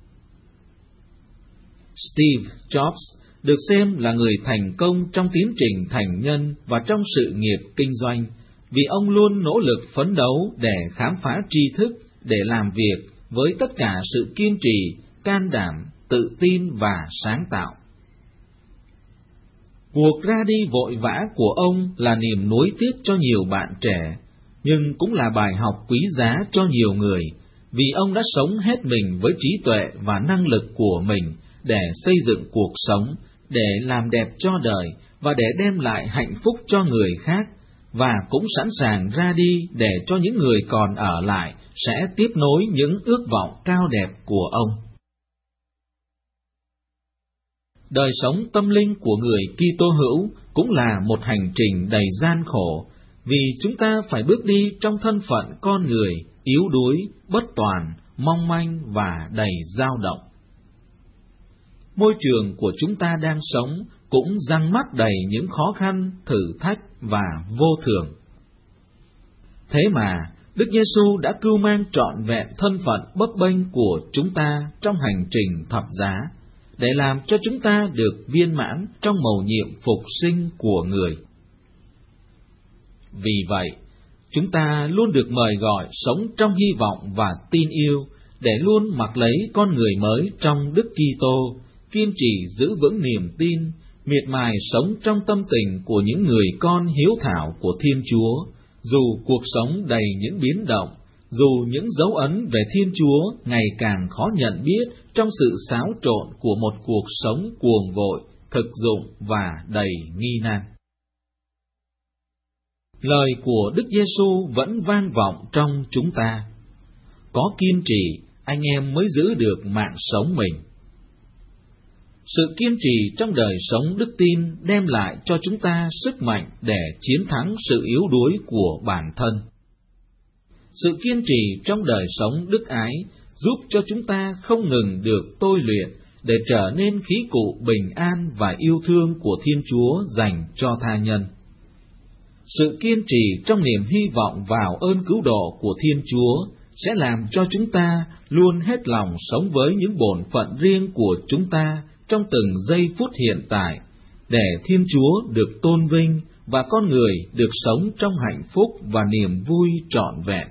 Steve Jobs được xem là người thành công trong tiến trình thành nhân và trong sự nghiệp kinh doanh, vì ông luôn nỗ lực phấn đấu để khám phá tri thức, để làm việc với tất cả sự kiên trì, can đảm, tự tin và sáng tạo. Cuộc ra đi vội vã của ông là niềm nuối tiếc cho nhiều bạn trẻ, nhưng cũng là bài học quý giá cho nhiều người, vì ông đã sống hết mình với trí tuệ và năng lực của mình để xây dựng cuộc sống, để làm đẹp cho đời và để đem lại hạnh phúc cho người khác, và cũng sẵn sàng ra đi để cho những người còn ở lại sẽ tiếp nối những ước vọng cao đẹp của ông. Đời sống tâm linh của người Kitô hữu cũng là một hành trình đầy gian khổ, vì chúng ta phải bước đi trong thân phận con người yếu đuối, bất toàn, mong manh và đầy dao động. Môi trường của chúng ta đang sống cũng giăng mắc đầy những khó khăn, thử thách và vô thường. Thế mà, Đức Giêsu đã cưu mang trọn vẹn thân phận bấp bênh của chúng ta trong hành trình thập giá, để làm cho chúng ta được viên mãn trong mầu nhiệm phục sinh của người. Vì vậy, chúng ta luôn được mời gọi sống trong hy vọng và tin yêu, để luôn mặc lấy con người mới trong Đức Kitô, kiên trì giữ vững niềm tin, miệt mài sống trong tâm tình của những người con hiếu thảo của Thiên Chúa, dù cuộc sống đầy những biến động, dù những dấu ấn về Thiên Chúa ngày càng khó nhận biết trong sự xáo trộn của một cuộc sống cuồng vội, thực dụng và đầy nghi nan. Lời của Đức Giêsu vẫn vang vọng trong chúng ta: có kiên trì, anh em mới giữ được mạng sống mình. Sự kiên trì trong đời sống đức tin đem lại cho chúng ta sức mạnh để chiến thắng sự yếu đuối của bản thân. Sự kiên trì trong đời sống đức ái giúp cho chúng ta không ngừng được tôi luyện để trở nên khí cụ bình an và yêu thương của Thiên Chúa dành cho tha nhân. Sự kiên trì trong niềm hy vọng vào ơn cứu độ của Thiên Chúa sẽ làm cho chúng ta luôn hết lòng sống với những bổn phận riêng của chúng ta trong từng giây phút hiện tại, để Thiên Chúa được tôn vinh và con người được sống trong hạnh phúc và niềm vui trọn vẹn.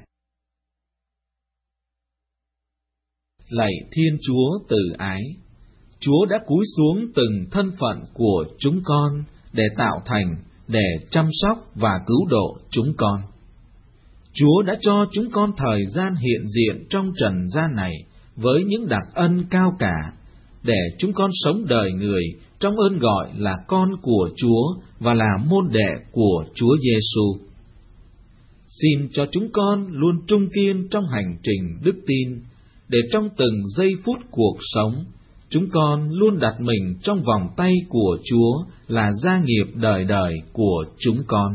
Lạy Thiên Chúa từ ái, Chúa đã cúi xuống từng thân phận của chúng con để tạo thành, để chăm sóc và cứu độ chúng con. Chúa đã cho chúng con thời gian hiện diện trong trần gian này với những đặc ân cao cả, để chúng con sống đời người trong ơn gọi là con của Chúa và là môn đệ của Chúa Giêsu. Xin cho chúng con luôn trung kiên trong hành trình đức tin, để trong từng giây phút cuộc sống, chúng con luôn đặt mình trong vòng tay của Chúa là gia nghiệp đời đời của chúng con.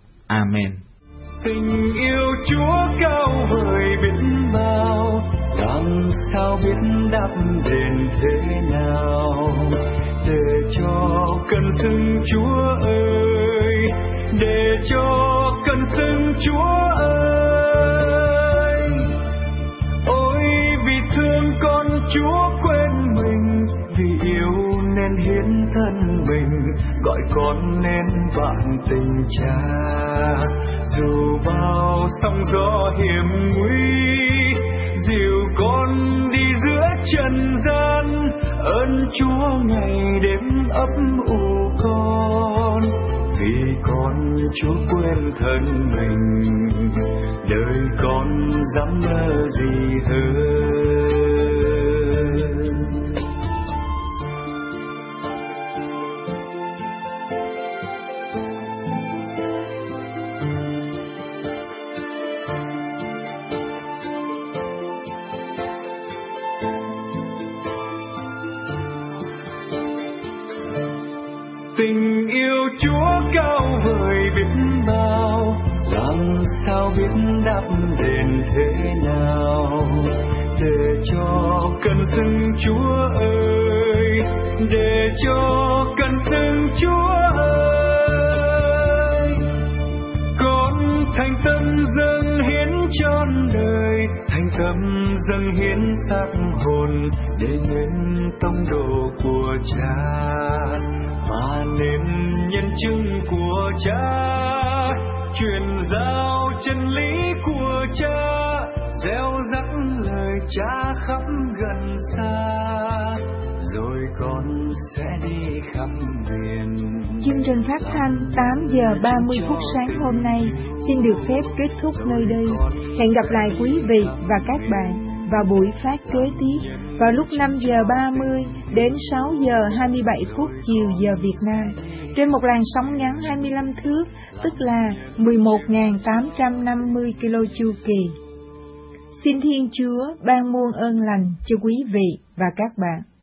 Amen. Tình yêu Chúa cao vời biết bao, làm sao biết đáp đền thế nào, để cho cần xưng Chúa ơi, để cho cần xưng Chúa ơi. Ôi vì thương con Chúa quên mình, vì yêu nên hiến thân mình, gọi con nên bạn tình cha. Dù bao sóng gió hiểm nguy, dìu con đi giữa trần gian, ơn Chúa ngày đêm ấp ủ con. Vì con Chúa quên thân mình, đời con dám mơ gì hơn. Tình yêu Chúa cao vời biết bao, làm sao biết đáp đền thế nào, để cho cần xưng Chúa ơi, để cho cần xưng Chúa ơi. Con thành tâm dâng hiến trọn đời, thành tâm dâng hiến xác hồn, để nên tông đồ của Cha, mà nên nhân chứng của Cha, truyền giao chân lý của Cha, gieo rắc lời Cha khắp gần xa, rồi con sẽ đi khắp miền. Chương trình phát thanh tám giờ ba mươi phút sáng hôm nay xin được phép kết thúc nơi đây. Hẹn gặp lại quý vị và các bạn vào buổi phát kế tiếp vào lúc năm giờ ba mươi đến sáu giờ hai mươi bảy phút chiều giờ Việt Nam trên một làn sóng ngắn hai mươi lăm thước, tức là mười một nghìn tám trăm năm mươi ki lô chu kỳ. Xin Thiên Chúa ban muôn ơn lành cho quý vị và các bạn.